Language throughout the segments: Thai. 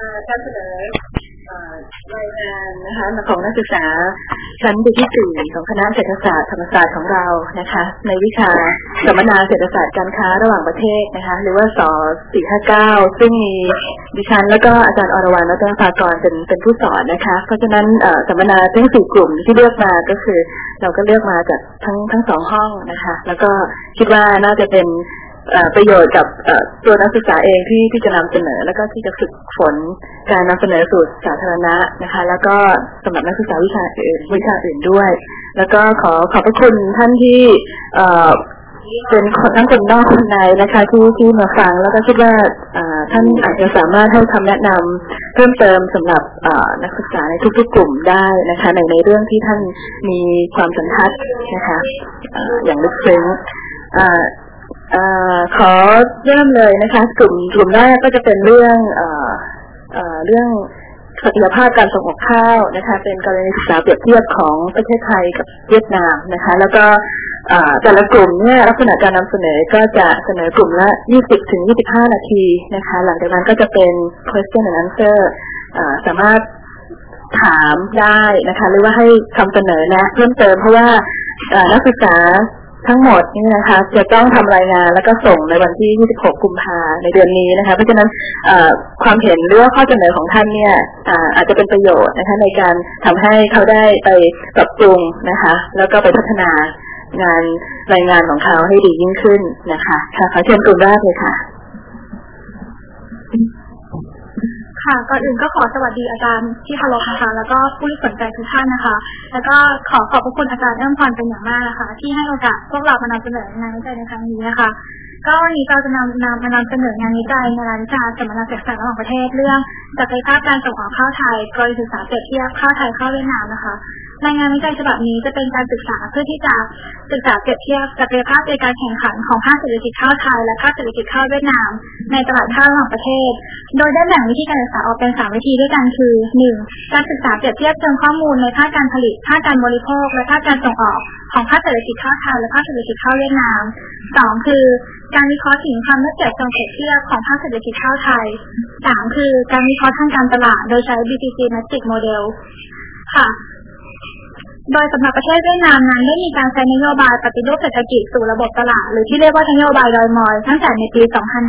การเสนอรายงานนะคะของนักศึกษาชั้นปีที่4ของคณะเศรษฐศาสตร์ธรรมศาสตร์ของเรานะคะในวิชาสัมมนาเศรษฐศาสตร์การค้าระหว่างประเทศนะคะหรือว่าส.459ซึ่งมีดิฉันแล้วก็อาจารย์อรวรรณรัตนภากรเป็นผู้สอนนะคะเพราะฉะนั้นสัมมนาทั้ง4กลุ่มที่เลือกมาก็คือเราก็เลือกมาจากทั้ง2ห้องนะคะแล้วก็คิดว่าน่าจะเป็นประโยชน์กับตัวนักศึกษาเองที่จะนำเสนอแล้วก็ที่จะฝึกฝนการนำเสนอสู่สาธารณะนะคะแล้วก็สำหรับนักศึกษาวิชาอื่นด้วยแล้วก็ขอบพระคุณท่านที่เป็นทั้งคนนอกคนในนะคะที่มาฟังแล้วก็คิดว่าท่านอาจจะสามารถให้คำแนะนำเพิ่มเติมสำหรับนักศึกษาในทุกๆกลุ่มได้นะคะในเรื่องที่ท่านมีความสันทัดนะคะอย่างลึกซึ้งขอเริ่มเลยนะคะกลุ่มแรกก็จะเป็นเรื่องศักยภาพการส่งออกข้าวนะคะเป็นกรณีศึกษาเปรียบเทียบของประเทศไทยกับเวียดนามนะคะแล้วก็แต่ละกลุ่มเนี่ยลักษณะการนำเสนอก็จะเสนอกลุ่มละ20 ถึง 25 นาทีนะคะหลังจากนั้นก็จะเป็น question and answer สามารถถามได้นะคะหรือว่าให้คำเสนอแนะเพิ่มเติมเพราะว่านักศึกษาทั้งหมดนี่นะคะจะต้องทำรายงานแล้วก็ส่งในวันที่26 กุมภาพันธ์ในเดือนนี้นะคะเพราะฉะนั้นความเห็นหรือว่าข้อเสนอของท่านเนี่ยอาจจะเป็นประโยชน์นะคะในการทำให้เขาได้ไปปรับปรุงนะคะแล้วก็ไปพัฒนางานรายงานของเขาให้ดียิ่งขึ้นนะคะค่ะขอเชิญกลุ่มแรกเลยค่ะค่ะก่อนอื่นก็ขอสวัสดีอาจารย์ที่เคารพนะคะแล้วก็ผู้ที่สนใจทุกท่านนะคะแล้วก็ขอบพระคุณอาจารย์เอื้อมพรเป็นอย่างมากนะคะที่ให้โอกาสพวกเรามานำเสนองานวิจัยในครั้งนี้นะคะก็วันนี้เราจะมานำเสนองานวิจัยในรายวิชาสัมมนาเศรษฐศาสตร์ระหว่างประเทศเรื่องศักยภาพการส่งออกข้าวไทยกรณีศึกษาเปรียบเทียบข้าวไทยข้าวเวียดนามนะคะรายงานวิจัยฉบับนี้จะเป็นการศึกษาเพื่อที่จะศึกษาเปรียบเทียบศักยภาพในการแข่งขันของภาคเศรษฐกิจข้าวไทยและภาคเศรษฐกิจข้าวเวียดนามในตลาดข้าวระหว่างประเทศโดยได้แบ่งวิธีการศึกษาออกเป็น3วิธีด้วยกันคือ 1. การศึกษาเปรียบเทียบเชิงข้อมูลในภาคการผลิตภาคการบริโภคและภาคการส่งออกของภาคเศรษฐกิจข้าวไทยและภาคเศรษฐกิจข้าวเวียดนาม 2. คือการวิเคราะห์ถึงความได้เปรียบเชิงเปรียบเทียบของภาคเศรษฐกิจข้าวไทย 3. คือการวิเคราะห์ทางการตลาดโดยใช้ BCG Matrix Model ค่ะโดยสำหรับประเทศเวียดนามนั้นได้มีการใช้นโยบายปฏิรูปเศรษฐกิจสู่ระบบตลาดหรือที่เรียกว่านโยบายดอยมอยตั้งแต่ในปี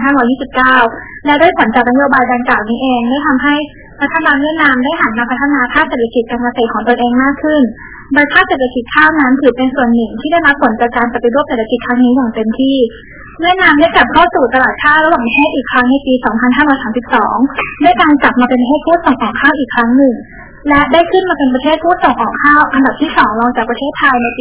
2529 และด้วยผลจากนโยบายดังกล่าวนี้เองได้ทำให้รัฐบาลเวียดนามได้หันมาพัฒนาภาคเศรษฐกิจการเกษตรของตนเองมากขึ้นโดยภาคเศรษฐกิจข้าวนั้นถือเป็นส่วนหนึ่งที่ได้รับผลจากการปฏิรูปเศรษฐกิจครั้งนี้อย่างเต็มที่เวียดนามได้กลับเข้าสู่ตลาดข้าวระหว่างประเทศอีกครั้งในปี 2532 ด้วยการกลับมาเป็นประเทศผู้ส่งออกข้าวอีกครั้งหนึ่งและได้ขึ้นมาเป็นประเทศผู้ส่งออกข้าวอันดับที่2รองจากประเทศไทยในปี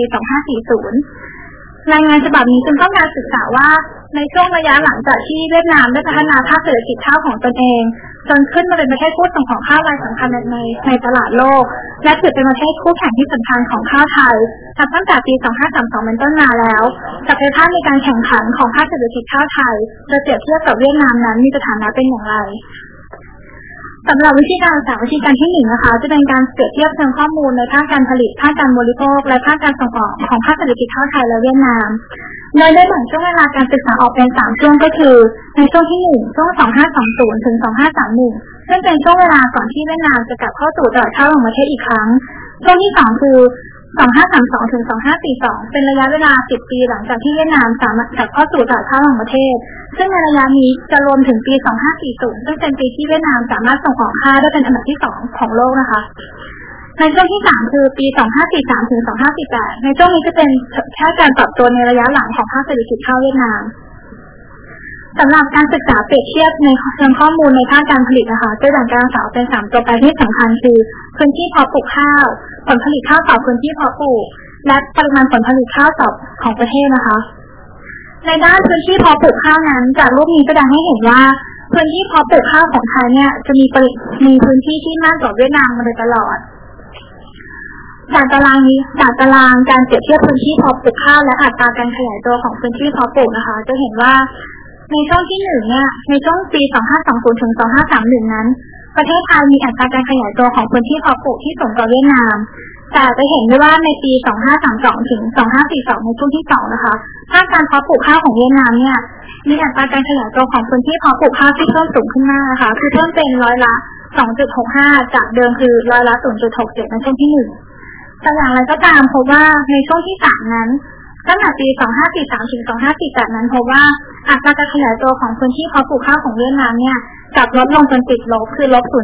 2540 รายงานฉบับนี้จึงต้องการศึกษาว่าในช่วงระยะหลังจากที่เวียดนามได้พัฒนาภาคเศรษฐกิจข้าวของตนเองจนขึ้นมาเป็นประเทศผู้ส่งออกข้าวรายสำคัญในตลาดโลกและถือเป็นประเทศคู่แข่งที่สำคัญของข้าวไทยตั้งแต่ปี 2532 เป็นต้นมาแล้วศักยภาพในการแข่งขันของภาคเศรษฐกิจข้าวไทยโดยเปรียบเทียบกับเวียดนามนั้นมีสถานะเป็นอย่างไรสำหรับวิธีการศึกษาวิธีการที่1นะคะจะเป็นการเปรียบเทียบเชิงข้อมูลในภาคการผลิตภาคการบริโภคและภาคการส่งออกของภาคเศรษฐกิจข้าวไทยและเวียดนามโดยได้แบ่งช่วงเวลาการศึกษาออกเป็น3ช่วงก็คือในช่วงที่1ช่วง 2520 ถึง 2531 ซึ่งเป็นช่วงเวลาก่อนที่เวียดนามจะกลับเข้าสู่ตลาดข้าวระหว่างประเทศอีกครั้งช่วงที่2คือ2532 ถึง 2542 เป็นระยะเวลา10 ปีหลังจากที่เวียดนามสามารถกลับเข้าสู่ตลาดข้าวระหว่างประเทศซึ่งในระยะนี้จะรวมถึงปี 2540 ซึ่งเป็นปีที่เวียดนามสามารถส่งออกข้าวได้เป็นอันดับที่2ของโลกนะคะในช่วงที่3คือปี 2543 ถึง 2548 ในช่วงนี้จะเป็นแค่การปรับตัวในระยะหลังของภาคเศรษฐกิจข้าวเวียดนามสำหรับการศึกษาเปรียบเทียบในเชิงข้อมูลในภาคการผลิตนะคะจะแบ่งการศึกษาเป็น3ตัวแปรที่สำคัญคือพื้นที่เพาะปลูกข้าวผลผลิตข้าวต่อพื้นที่เพาะปลูกและปริมาณผลผลิตข้าวต่อของประเทศนะคะในด้านพื้นที่เพาะปลูกข้าวนั้นจากรูปนี้แสดงให้เห็นว่าพื้นที่เพาะปลูกข้าวของไทยเนี่ยจะมีพื้นที่ที่มากกว่าเวียดนามมาโดยตลอดจากตารางการเปรียบเทียบพื้นที่เพาะปลูกข้าวและอัตราการขยายตัวของพื้นที่เพาะปลูกนะคะจะเห็นว่าในช่วงที่1เนี่ยในช่วงปี 2520 ถึง 2531 นั้นประเทศไทยมีอัตราการขยายตัวของพื้นที่เพาะปลูกที่สูงกว่าเวียดนามแต่จะเห็นได้ว่าในปี 2532 ถึง 2542 ในช่วงที่2นะคะภาคการเพาะปลูกข้าวของเวียดนามเนี่ยมีอัตราการขยายตัวของพื้นที่เพาะปลูกข้าวที่เพิ่มสูงขึ้นมากนะคะคือเพิ่มเป็นร้อยละ 2.65 จากเดิมคือร้อยละ 0.67 ในช่วงที่1แต่อย่างไรก็ตามพบว่าในช่วงที่3นั้นตั้งแต่ปี2543ถึง2548นั้นพบว่าอัตราการขยายตัวของพื้นที่เพาะปลูกข้าวของเวียดนามเนี่ยกลับลดลงจนติดลบคือลบ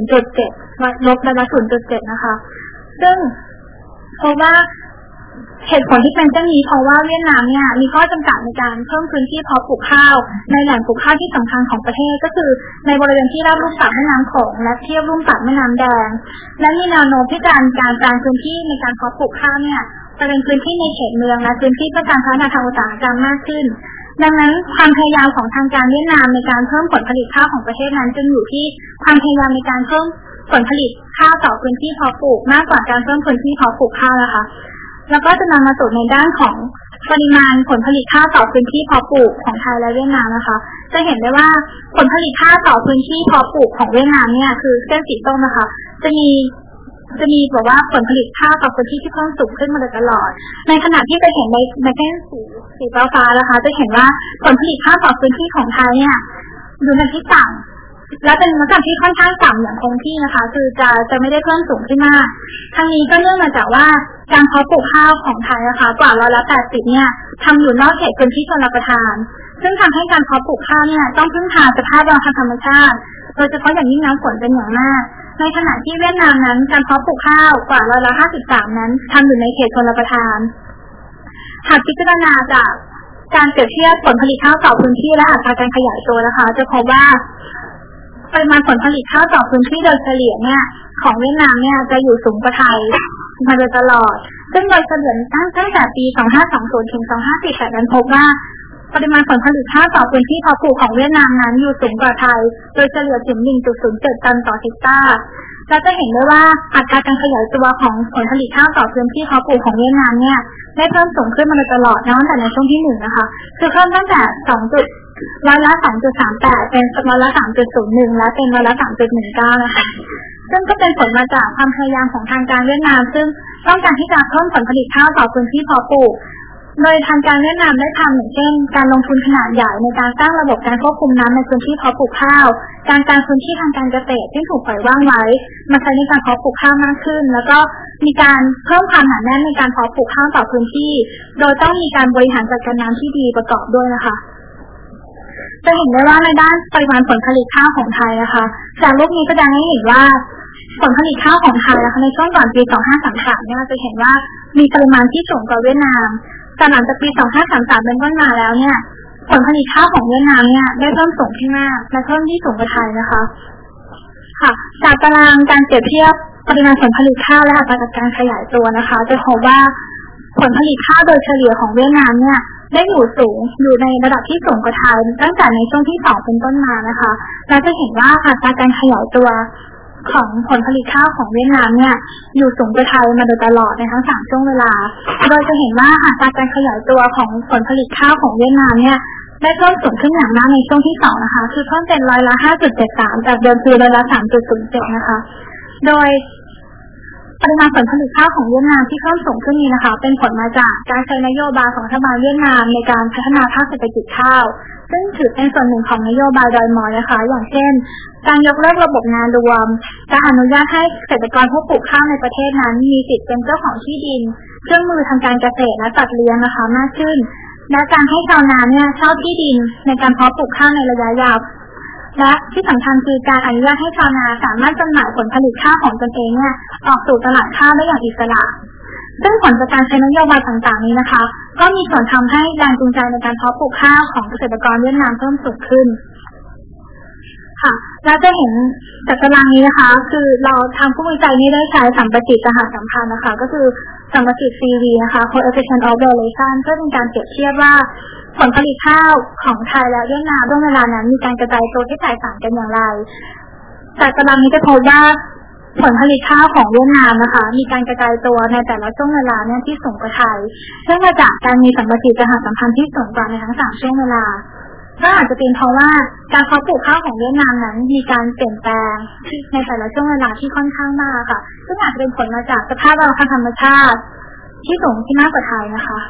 0.7 ลบระดับ 0.7 นะคะซึ่งพบว่าเหตุผลที่เป็นเช่นนี้เพราะว่าเวียดนามเนี่ยมีข้อจำกัดในการเพิ่มพื้นที่เพาะปลูกข้าวในแหล่งปลูกข้าวที่สำคัญของประเทศก็คือในบริเวณที่ราบลุ่มต่ำแม่น้ำโขงและเทียบลุ่มต่ำแม่น้ำแดงและมีแนวโน้มที่การแปลงพื้นที่ในการเพาะปลูกข้าวเนี่ยจะเป็นพื้นที่ในเขตเมืองและพื้นที่เพื่อการพัฒนาทางอุตสาหกรรมมากขึ้นดังนั้นความพยายามของทางการเวียดนามในการเพิ่มผลผลิตข้าวของประเทศนั้นจึงอยู่ที่ความพยายามในการเพิ่มผลผลิตข้าวต่อพื้นที่เพาะปลูกมากกว่าการเพิ่มพื้นที่เพาะปลูกข้าวนะคะแล้วก็จะนำมาสู่ในด้านของปริมาณผลผลิตข้าวต่อพื้นที่เพาะปลูกของไทยและเวียดนามนะคะจะเห็นได้ว่าผลผลิตข้าวต่อพื้นที่เพาะปลูกของเวียดนามเนี่ยคือเส้นสีส้มนะคะจะมีบอกว่าผลผลิตข้าวต่อพื้นที่ที่เพิ่มสูงขึ้นมาโดยตลอดในขณะที่จะเห็นในเส้นสีฟ้านะคะจะเห็นว่าผลผลิตข้าวต่อพื้นที่ของไทยเนี่ยดูในที่ต่ำและเป็นระดับที่ค่อนข้างต่ำอย่างคงที่นะคะคือจะไม่ได้เพิ่มสูงขึ้นมากทั้งนี้ก็เนื่องมาจากว่าการเพาะปลูกข้าวของไทยนะคะกว่า80%เนี่ยทำอยู่นอกเขตพื้นที่ชลประทานซึ่งทำให้การเพาะปลูกข้าวเนี่ยต้องพึ่งพาสภาพแวดล้อมทางธรรมชาติโดยเฉพาะอย่างยิ่งน้ำฝนเป็นอย่างมากในขณะที่เวียดนามนั้นการเพาะปลูกข้าวกว่า53%นั้นทำอยู่ในเขตชลประทานหากพิจารณาจากการเปรียบเทียบผลผลิตข้าวต่อพื้นที่และอัตราการขยายตัวนะคะจะพบว่าปริมาณผลผลิตข้าวต่อพื้นที่โดยเฉลี่ยเนี่ยของเวียดนามเนี่ยจะอยู่สูงกว่าไทยมาโดยตลอดซึ่งโดยเฉลี่ยตั้งแต่ปี2520ถึง2548นั้นพบว่าปริมาณผลผลิตข้าวต่อพื้นที่เพาะปลูกของเวียดนามนั้นอยู่สูงกว่าไทยโดยเฉลี่ยถึง 1.07 ตันต่อเฮกตาร์และจะเห็นได้ว่าอัตราการขยายตัวของผลผลิตข้าวต่อพื้นที่เพาะปลูกของเวียดนามเนี่ยได้เพิ่มสูงขึ้นมาโดยตลอดตั้งแต่ในช่วงที่1นะคะคือเพิ่มตั้งแต่ร้อยละ 2.38 เป็นร้อยละ 3.01 และเป็นร้อยละ 3.19 นะคะซึ่งก็เป็นผลมาจากความพยายามของทางการเวียดนามซึ่งต้องการที่จะเพิ่มผลผลิตข้าวต่อพื้นที่เพาะปลูกโดยทางการเวียดนามได้ทำอย่างเช่นการลงทุนขนาดใหญ่ในการสร้างระบบการควบคุมน้ำในพื้นที่เพาะปลูกข้าวการพื้นที่ทางการเกษตรที่ถูกปล่อยว่างไว้มาใช้ในการเพาะปลูกข้าวมากขึ้นแล้วก็มีการเพิ่มความหนาแน่นในการเพาะปลูกข้าวต่อพื้นที่โดยต้องมีการบริหารจัดการน้ำที่ดีประกอบด้วยนะคะจะเห็นได้ว่าในด้านปริมาณผลผลิตข้าวของไทยนะคะจากรูปนี้แสดงให้เห็นว่าผลผลิตข้าวของไทยนะคะในช่วงก่อนปี2533เนี่ยจะเห็นว่ามีปริมาณที่สูงกว่าเวียดนามแต่หลังจากปี2533เป็นต้นมาแล้วเนี่ยผลผลิตข้าวของเวียดนามเนี่ยได้เพิ่มสูงขึ้นมากและเพิ่มที่สูงกว่าไทยนะคะค่ะจากตารางการเปรียบเทียบปริมาณผลผลิตข้าวและอัตราการขยายตัวนะคะจะพบว่าผลผลิตข้าวโดยเฉลี่ยของเวียดนามเนี่ยได้อยู่ในระดับที่สูงกว่าไทยตั้งแต่ในช่วงที่2เป็นต้นมานะคะและจะเห็นว่าอัตราการขยายตัวของผลผลิตข้าวของเวียดนามเนี่ยอยู่สูงกว่าไทยมาโดยตลอดในทั้ง3ช่วงเวลาโดยจะเห็นว่าอัตราการขยายตัวของผลผลิตข้าวของเวียดนามเนี่ยได้เพิ่มสูงขึ้นอย่างมากในช่วงที่2นะคะคือเพิ่มเป็นร้อยละ 5.73 จากเดิมคือร้อยละ 3.07 นะคะโดยปริมาณผลผลิตข้าวของเวียดนามที่เพิ่มสูงขึ้นนี้นะคะเป็นผลมาจากการใช้นโยบายของรัฐบาลเวียดนามในการพัฒนาภาคเศรษฐกิจข้าวซึ่งถือเป็นส่วนหนึ่งของนโยบายดอยมอยนะคะอย่างเช่นการยกเลิกระบบงานรวมการอนุญาตให้เกษตรกรผู้ปลูกข้าวในประเทศนั้นมีสิทธิ์เป็นเจ้าของที่ดินเครื่องมือทางการเกษตรและสัตว์เลี้ยงนะคะมากขึ้นและการให้ชาวนาเนี่ยเช่าที่ดินในการเพาะปลูกข้าวในระยะยาวและที่สำคัญคือการอนุญาตให้ชาวนาสามารถจำหน่ายผลผลิตข้าวของตนเองเนี่ยออกสู่ตลาดข้าวได้อย่างอิสระซึ่งผลจากการใช้นโยบายต่างๆนี้นะคะก็มีส่วนทำให้แรงจูงใจในการเพาะปลูกข้าวของเกษตรกรเวียดนามเพิ่มสูงขึ้นค่ะแล้วจะเห็นจากตารางนี้นะคะคือเราทางผู้วิจัยนี้ได้ใช้สัมประสิทธิ์สหสัมพันธ์นะคะก็คือสัมประสิทธิ์ CV นะคะ Coefficient of Variation เพื่อเป็นการเปรียบเทียบว่าผลผลิตข้าวของไทยและเวียดนามช่วงเวลานั้นมีการกระจายตัวที่แตกต่างกันอย่างไรจากตารางนี้จะพบว่าผลผลิตข้าวของเวียดนามนะคะมีการกระจายตัวในแต่ละช่วงเวลาเนี่ยที่สูงกว่าไทยเนื่องมาจากการมีสัมประสิทธิ์สหสัมพันธ์ที่สูงกว่าในทั้ง3ช่วงเวลาก็อาจจะเป็นเพราะว่าการเพาะปลูกข้าวของเวียดนามนั้นมีการเปลี่ยนแปลงในแต่ละช่วงเวลาที่ค่อนข้างมากค่ะซึ่งอาจจะเป็นผลมาจากสภาพแวดล้อมทางธรรมชาติที่สูงที่มากกว่าไทยนะคะ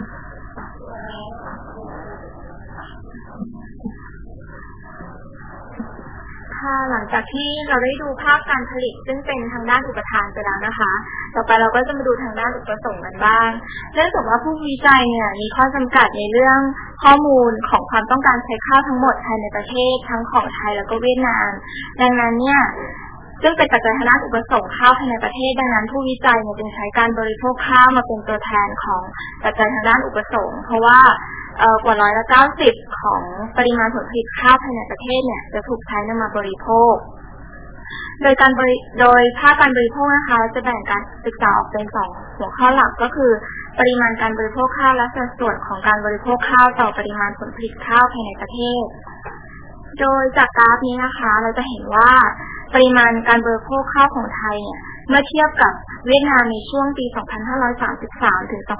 คค่ะหลังจากที่เราได้ดูภาพการผลิตซึ่งเป็นทางด้านอุปทานไปแล้วนะคะต่อไปเราก็จะมาดูทางด้านอุปสงค์กันบ้างเนื่องจากว่าผู้วิจัยเนี่ยมีข้อจำกัดในเรื่องข้อมูลของความต้องการใช้ข้าวทั้งหมดภายในประเทศทั้งของไทยแล้วก็เวียดนามดังนั้นเนี่ยซึ่งเป็นปัจจัยทางด้านอุปสงค์ข้าวภายในประเทศดังนั้นผู้วิจัยเนี่ยจึงใช้การบริโภคข้าวมาเป็นตัวแทนของปัจจัยทางด้านอุปสงค์เพราะว่ากว่า90%ของปริมาณผลผลิตข้าวภายในประเทศเนี่ยจะถูกใช้นำมาบริโภคโดยภาคการบริโภคนะคะจะแบ่งการศึกษาออกเป็น2หัวข้อหลักก็คือปริมาณการบริโภคข้าวและสัดส่วนของการบริโภคข้าวต่อปริมาณผลผลิตข้าวภายในประเทศโดยจากกราฟนี้นะคะเราจะเห็นว่าปริมาณการบริโภคข้าวของไทยเนี่ยเมื่อเทียบกับเวียดนามในช่วงปี 2533 ถึง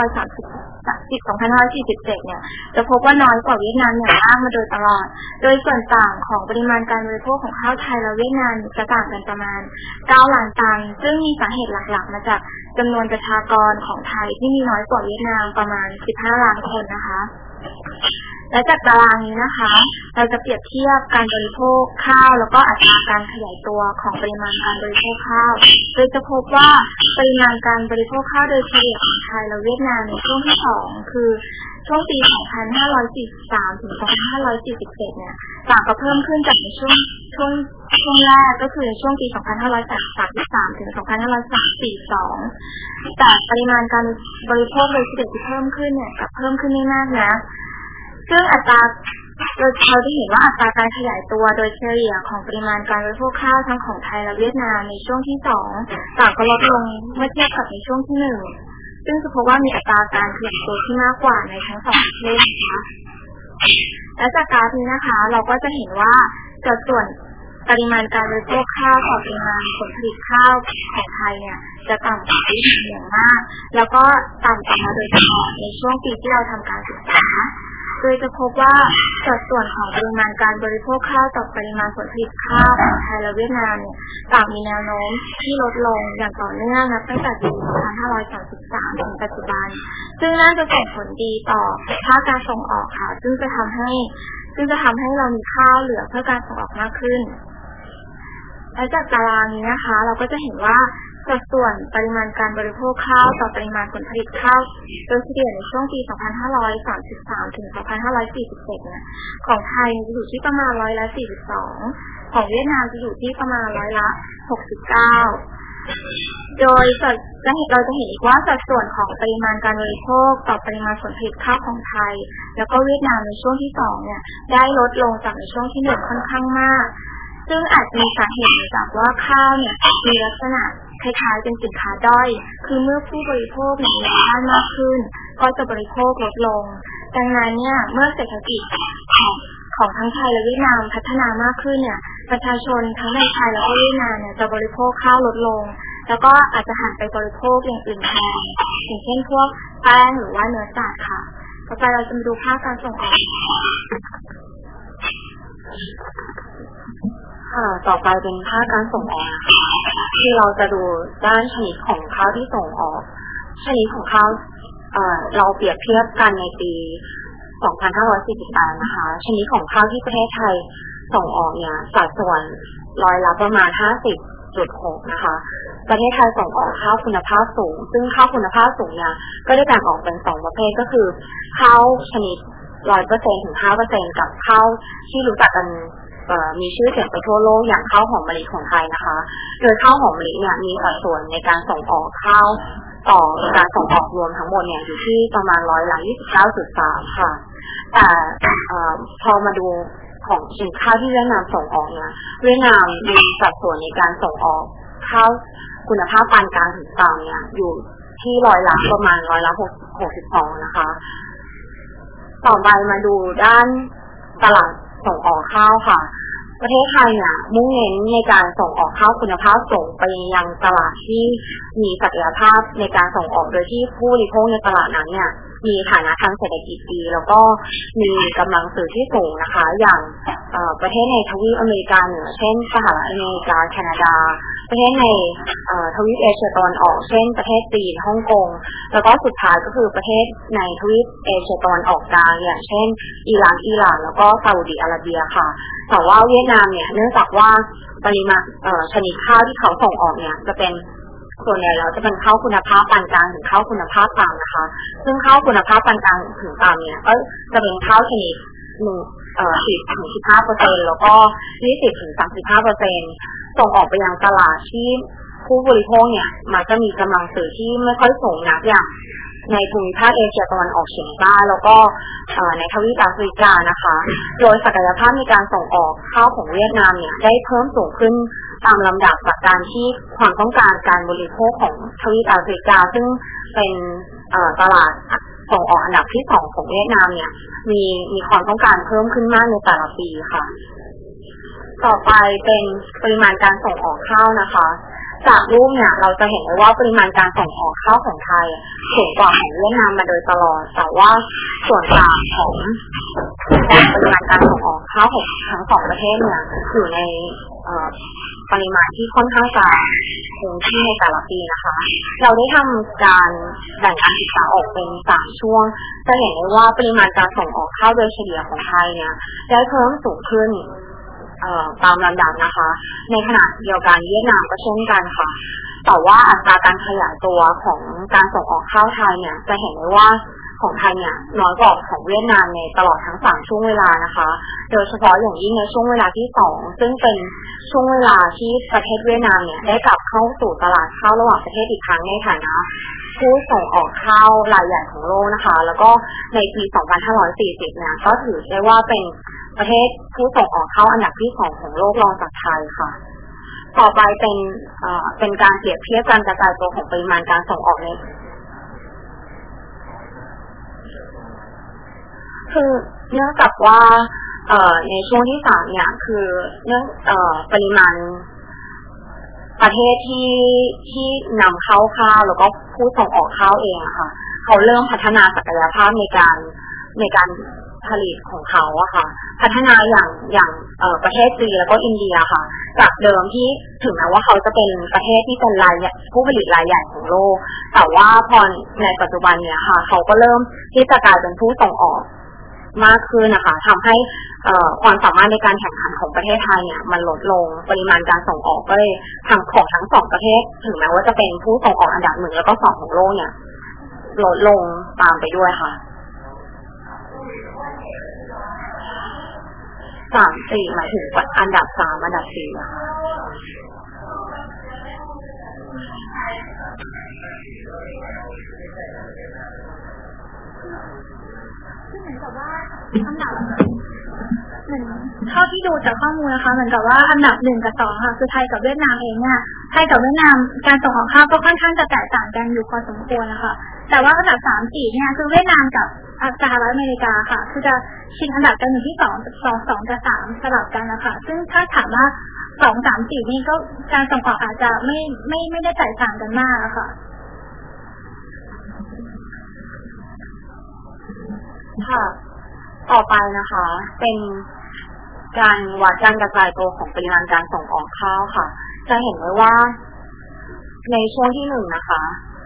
2547 เนี่ยจะพบว่าน้อยกว่าเวียดนามอย่างมากมาโดยตลอดโดยส่วนต่างของปริมาณการบริโภคของข้าวไทยและเวียดนามจะต่างกันประมาณ 9 ล้านตันซึ่งมีสาเหตุหลักๆมาจากจำนวนประชากรของไทยที่มีน้อยกว่าเวียดนามประมาณ 15 ล้านคนนะคะและจากตารางนี้นะคะเราจะเปรียบเทียบการบริโภคข้าวแล้วก็อัตราการขยายตัวของปริมาณการบริโภคข้าวโดยจะพบว่าปริมาณการบริโภคข้าวโดยเฉลี่ยของไทยและเวียดนามในช่วงที่2คือช่วงปี 2543 ถึง 2547 เนี่ยต่างก็เพิ่มขึ้นจากในช่วงแรกก็คือในช่วงปี 2533 ถึง 2542 แต่ปริมาณการบริโภคโดยเฉลี่ยที่เพิ่มขึ้นเนี่ยกับเพิ่มขึ้นไม่มากนะซึ่งอัตราเราจะเห็นว่าอัตราการขยายตัวโดยเฉลี่ยของปริมาณการบริโภคข้าวทั้งของไทยและเวียดนามในช่วงที่2ต่างก็ลดลงเมื่อเทียบกับในช่วงที่1ซึ่งจะพบว่ามีอัตราการขยายตัวที่มากกว่าในทั้ง2ประเทศนะคะและจากกราฟนี้นะคะเราก็จะเห็นว่าสัดส่วนปริมาณการบริโภคข้าวต่อปริมาณผลผลิตข้าวของไทยเนี่ยจะต่ำกว่าเวียดนามอย่างมากแล้วก็ต่ำกว่ามาโดยตลอดในช่วงปีที่เราทำการศึกษาโดยจะพบว่าสัดส่วนของปริมาณการบริโภคข้าวต่อปริมาณผลผลิตข้าวของไทยและเวียดนามเนี่ยต่างมีแนวโน้มที่ลดลงอย่างต่อเนื่องนับตั้งแต่ปี 2533 ถึงปัจจุบันซึ่งน่าจะส่งผลดีต่อภาคการส่งออกค่ะซึ่งจะทำให้เรามีข้าวเหลือเพื่อการส่งออกมากขึ้นและจากตารางนี้นะคะเราก็จะเห็นว่าสัดส่วนปริมาณการบริโภคข้าวต่อปริมาณผลผลิตข้าวโดยเฉลี่ยในช่วงปี 2533 ถึง 2547 เนี่ยของไทยจะอยู่ที่ประมาณ42%ของเวียดนามจะอยู่ที่ประมาณ69%โดยเราจะเห็นอีกว่าสัดส่วนของปริมาณการบริโภคต่อปริมาณผลผลิตข้าวของไทยแล้วก็เวียดนามในช่วงที่2เนี่ยได้ลดลงจากในช่วงที่1ค่อนข้างมากซึ่งอาจมีสาเหตุมาจากว่าข้าวเนี่ยมีลักษณะคล้ายๆเป็นสินค้าด้อยคือเมื่อผู้บริโภคมีรายได้มากขึ้นก็จะบริโภคลดลงดังนั้นเนี่ยเมื่อเศรษฐกิจของทั้งไทยและเวียดนามพัฒนามากขึ้นเนี่ยประชาชนทั้งในไทยและเวียดนามเนี่ยจะบริโภคข้าวลดลงแล้วก็อาจจะหันไปบริโภคอย่างอื่นแทนอย่างเช่นพวกแป้งหรือว่าเนื้อสัตว์ค่ะต่อไปเราจะมาดูภาพการส่งออกต่อไปเป็นภาคการส่งออกที่เราจะดูด้านชนิดของข้าวที่ส่งออกชนิดของข้าวเราเปรียบเทียบกันในปี 2548 นะคะชนิดของข้าวที่ประเทศไทยส่งออกเนี่ยสัดส่วนร้อยละประมาณ 50.6 นะคะประเทศไทยส่งออกข้าวคุณภาพสูงซึ่งข้าวคุณภาพสูงเนี่ยก็ได้แบ่งออกเป็น2ประเภทก็คือข้าวชนิด 100% ถึง 5% กับข้าวที่รู้จักกันมีชื่อเสียงไปทั่วโลกอย่างข้าวหอมมะลิของไทยนะคะโดยข้าวหอมมะลิเนี่ยมีสัดส่วนในการส่งออกข้าวต่อการส่งออกรวมทั้งหมดเนี่ยอยู่ที่ประมาณ29.3 ค่ะแต่พอมาดูของสินค้าที่เวียดนามส่งออกเนี่ยเวียดนามมีสัดส่วนในการส่งออกข้าวคุณภาพปานกลางถึงต่ำเนี่ยอยู่ที่ประมาณ62นะคะต่อไปมาดูด้านตลาดส่งออกข้าวค่ะประเทศไทยเนี่ยมุ่งเน้นในการส่งออกข้าวคุณภาพสูงไปยังตลาดที่มีศักยภาพในการส่งออกโดยที่ผู้บริโภคในตลาดนั้นเนี่ยมีฐานะทางเศรษฐกิจดีแล้วก็มีกำลังซื้อที่สูงนะคะอย่างประเทศในทวีปอเมริกาเหนือเช่นสหรัฐอเมริกาแคนาดาประเทศในทวีปเอเชียตะวันออกเช่นประเทศจีนฮ่องกงแล้วก็สุดท้ายก็คือประเทศในทวีปเอเชียตะวันออกกลางอย่างเช่นอิหร่านแล้วก็ซาอุดิอาระเบียค่ะแต่ว่าเวียดนามเนี่ยเนื่องจากว่าปริมาณชนิดข้าวที่เขาส่งออกเนี่ยจะเป็นส่วนใหญ่แล้วจะเป็นข้าวคุณภาพปานกลางถึงข้าวคุณภาพต่ำนะคะซึ่งข้าวคุณภาพปานกลางถึงต่ำเนี่ยก็จะเป็นข้าวชนิด10-15%แล้วก็20-35%ส่งออกไปยังตลาดที่ผู้บริโภคเนี่ยมันจะมีกำลังซื้อที่ไม่ค่อยสูงนักอย่างในภูมิภาคเอเชียตะวันออกเฉียงใต้แล้วก็ในทวีปแอฟริกานะคะโดยศักยภาพในการส่งออกข้าวของเวียดนามเนี่ยได้เพิ่มสูงขึ้นตามลำดับจากการที่ความต้องการการบริโภคของทวีปแอฟริกาซึ่งเป็นตลาดส่งออกอันดับที่2ของเวียดนามเนี่ยมีความต้องการเพิ่มขึ้นมากในแต่ละปีค่ะต่อไปเป็นปริมาณการส่งออกข้าวนะคะจากรูปเนี่ยเราจะเห็นได้ว่าปริมาณการส่งออกข้าวของไทยสูงกว่าของเวียดนามมาโดยตลอดแต่ว่าส่วนต่างของปริมาณการส่งออกข้าวของทั้งสองประเทศเนี่ยอยู่ในปริมาณที่ค่อนข้างจะคงที่ในแต่ละปีนะคะเราได้ทำการแบ่งการศึกษาออกเป็น3ช่วงจะเห็นได้ว่าปริมาณการส่งออกข้าวโดยเฉลี่ยของไทยเนี่ยได้เพิ่มสูงขึ้นตามลำดับนะคะในขณะเดียวกันเวียดนามก็เช่นกันค่ะแต่ว่าอัตราการขยายตัวของการส่งออกข้าวไทยเนี่ยจะเห็นได้ว่าของไทยเนี่ยน้อยกว่าของเวียดนามในตลอดทั้ง3ช่วงเวลานะคะโดยเฉพาะอย่างยิ่งในช่วงเวลาที่2ซึ่งเป็นช่วงเวลาที่ประเทศเวียดนามเนี่ยได้กลับเข้าสู่ตลาดข้าวระหว่างประเทศอีกครั้งในฐานะผู้ส่งออกข้าวรายใหญ่ของโลกนะคะแล้วก็ในปี 2540 เนี่ยก็ถือได้ว่าเป็นประเทศผู้ส่งออกข้าวอันดับที่2ของโลกรองจากไทยค่ะต่อไปเป็นการเปรียบเทียบการกระจายตัวของปริมาณการส่งออกคือเนื่องจากว่าในช่วงที่3เนี่ยคือปริมาณประเทศที่นำเข้าข้าวแล้วก็ผู้ส่งออกข้าวเองอะค่ะเขาเริ่มพัฒนาศักยภาพในการผลิตของเขาอะค่ะพัฒนาอย่างประเทศจีนแล้วก็อินเดียค่ะจากเดิมที่ถึงแม้ว่าเขาจะเป็นประเทศที่เป็นผู้ผลิตรายใหญ่ของโลกแต่ว่าพอในปัจจุบันเนี่ยค่ะเขาก็เริ่มที่จะกลายเป็นผู้ส่งออกมากขึ้นนะคะทำให้ความสามารถในการแข่งขันของประเทศไทยเนี่ยมันลดลงปริมาณการส่งออกก็เลยของทั้ง2ประเทศถึงแม้ว่าจะเป็นผู้ส่งออกอันดับ1แล้วก็2ของโลกเนี่ยลดลงตามไปด้วยค่ะ3-4หมายถึงอันดับ3อันดับ4นะคะเหมือนกับว่าอันดับเท่าที่ดูจากข้อมูลนะคะเหมือนกับว่าอันดับ1กับ2ค่ะคือไทยกับเวียดนามเองเนี่ยไทยกับเวียดนามการส่งออกข้าวก็ค่อนข้างจะแตกต่างกันอยู่พอสมควรนะคะแต่ว่าอันดับ3-4เนี่ยคือเวียดนามกับสหรัฐอเมริกาค่ะคือจะชิงอันดับกันอยู่ที่2กับ3สลับกันนะคะซึ่งถ้าถามว่า2 3 4นี่ก็การส่งออกอาจจะไม่ได้แตกต่างกันมากอะค่ะค่ะต่อไปนะคะเป็นการวัดการกระจายตัวของปริมาณการส่งออกข้าวค่ะจะเห็นไว้ว่าในช่วงที่1นะคะ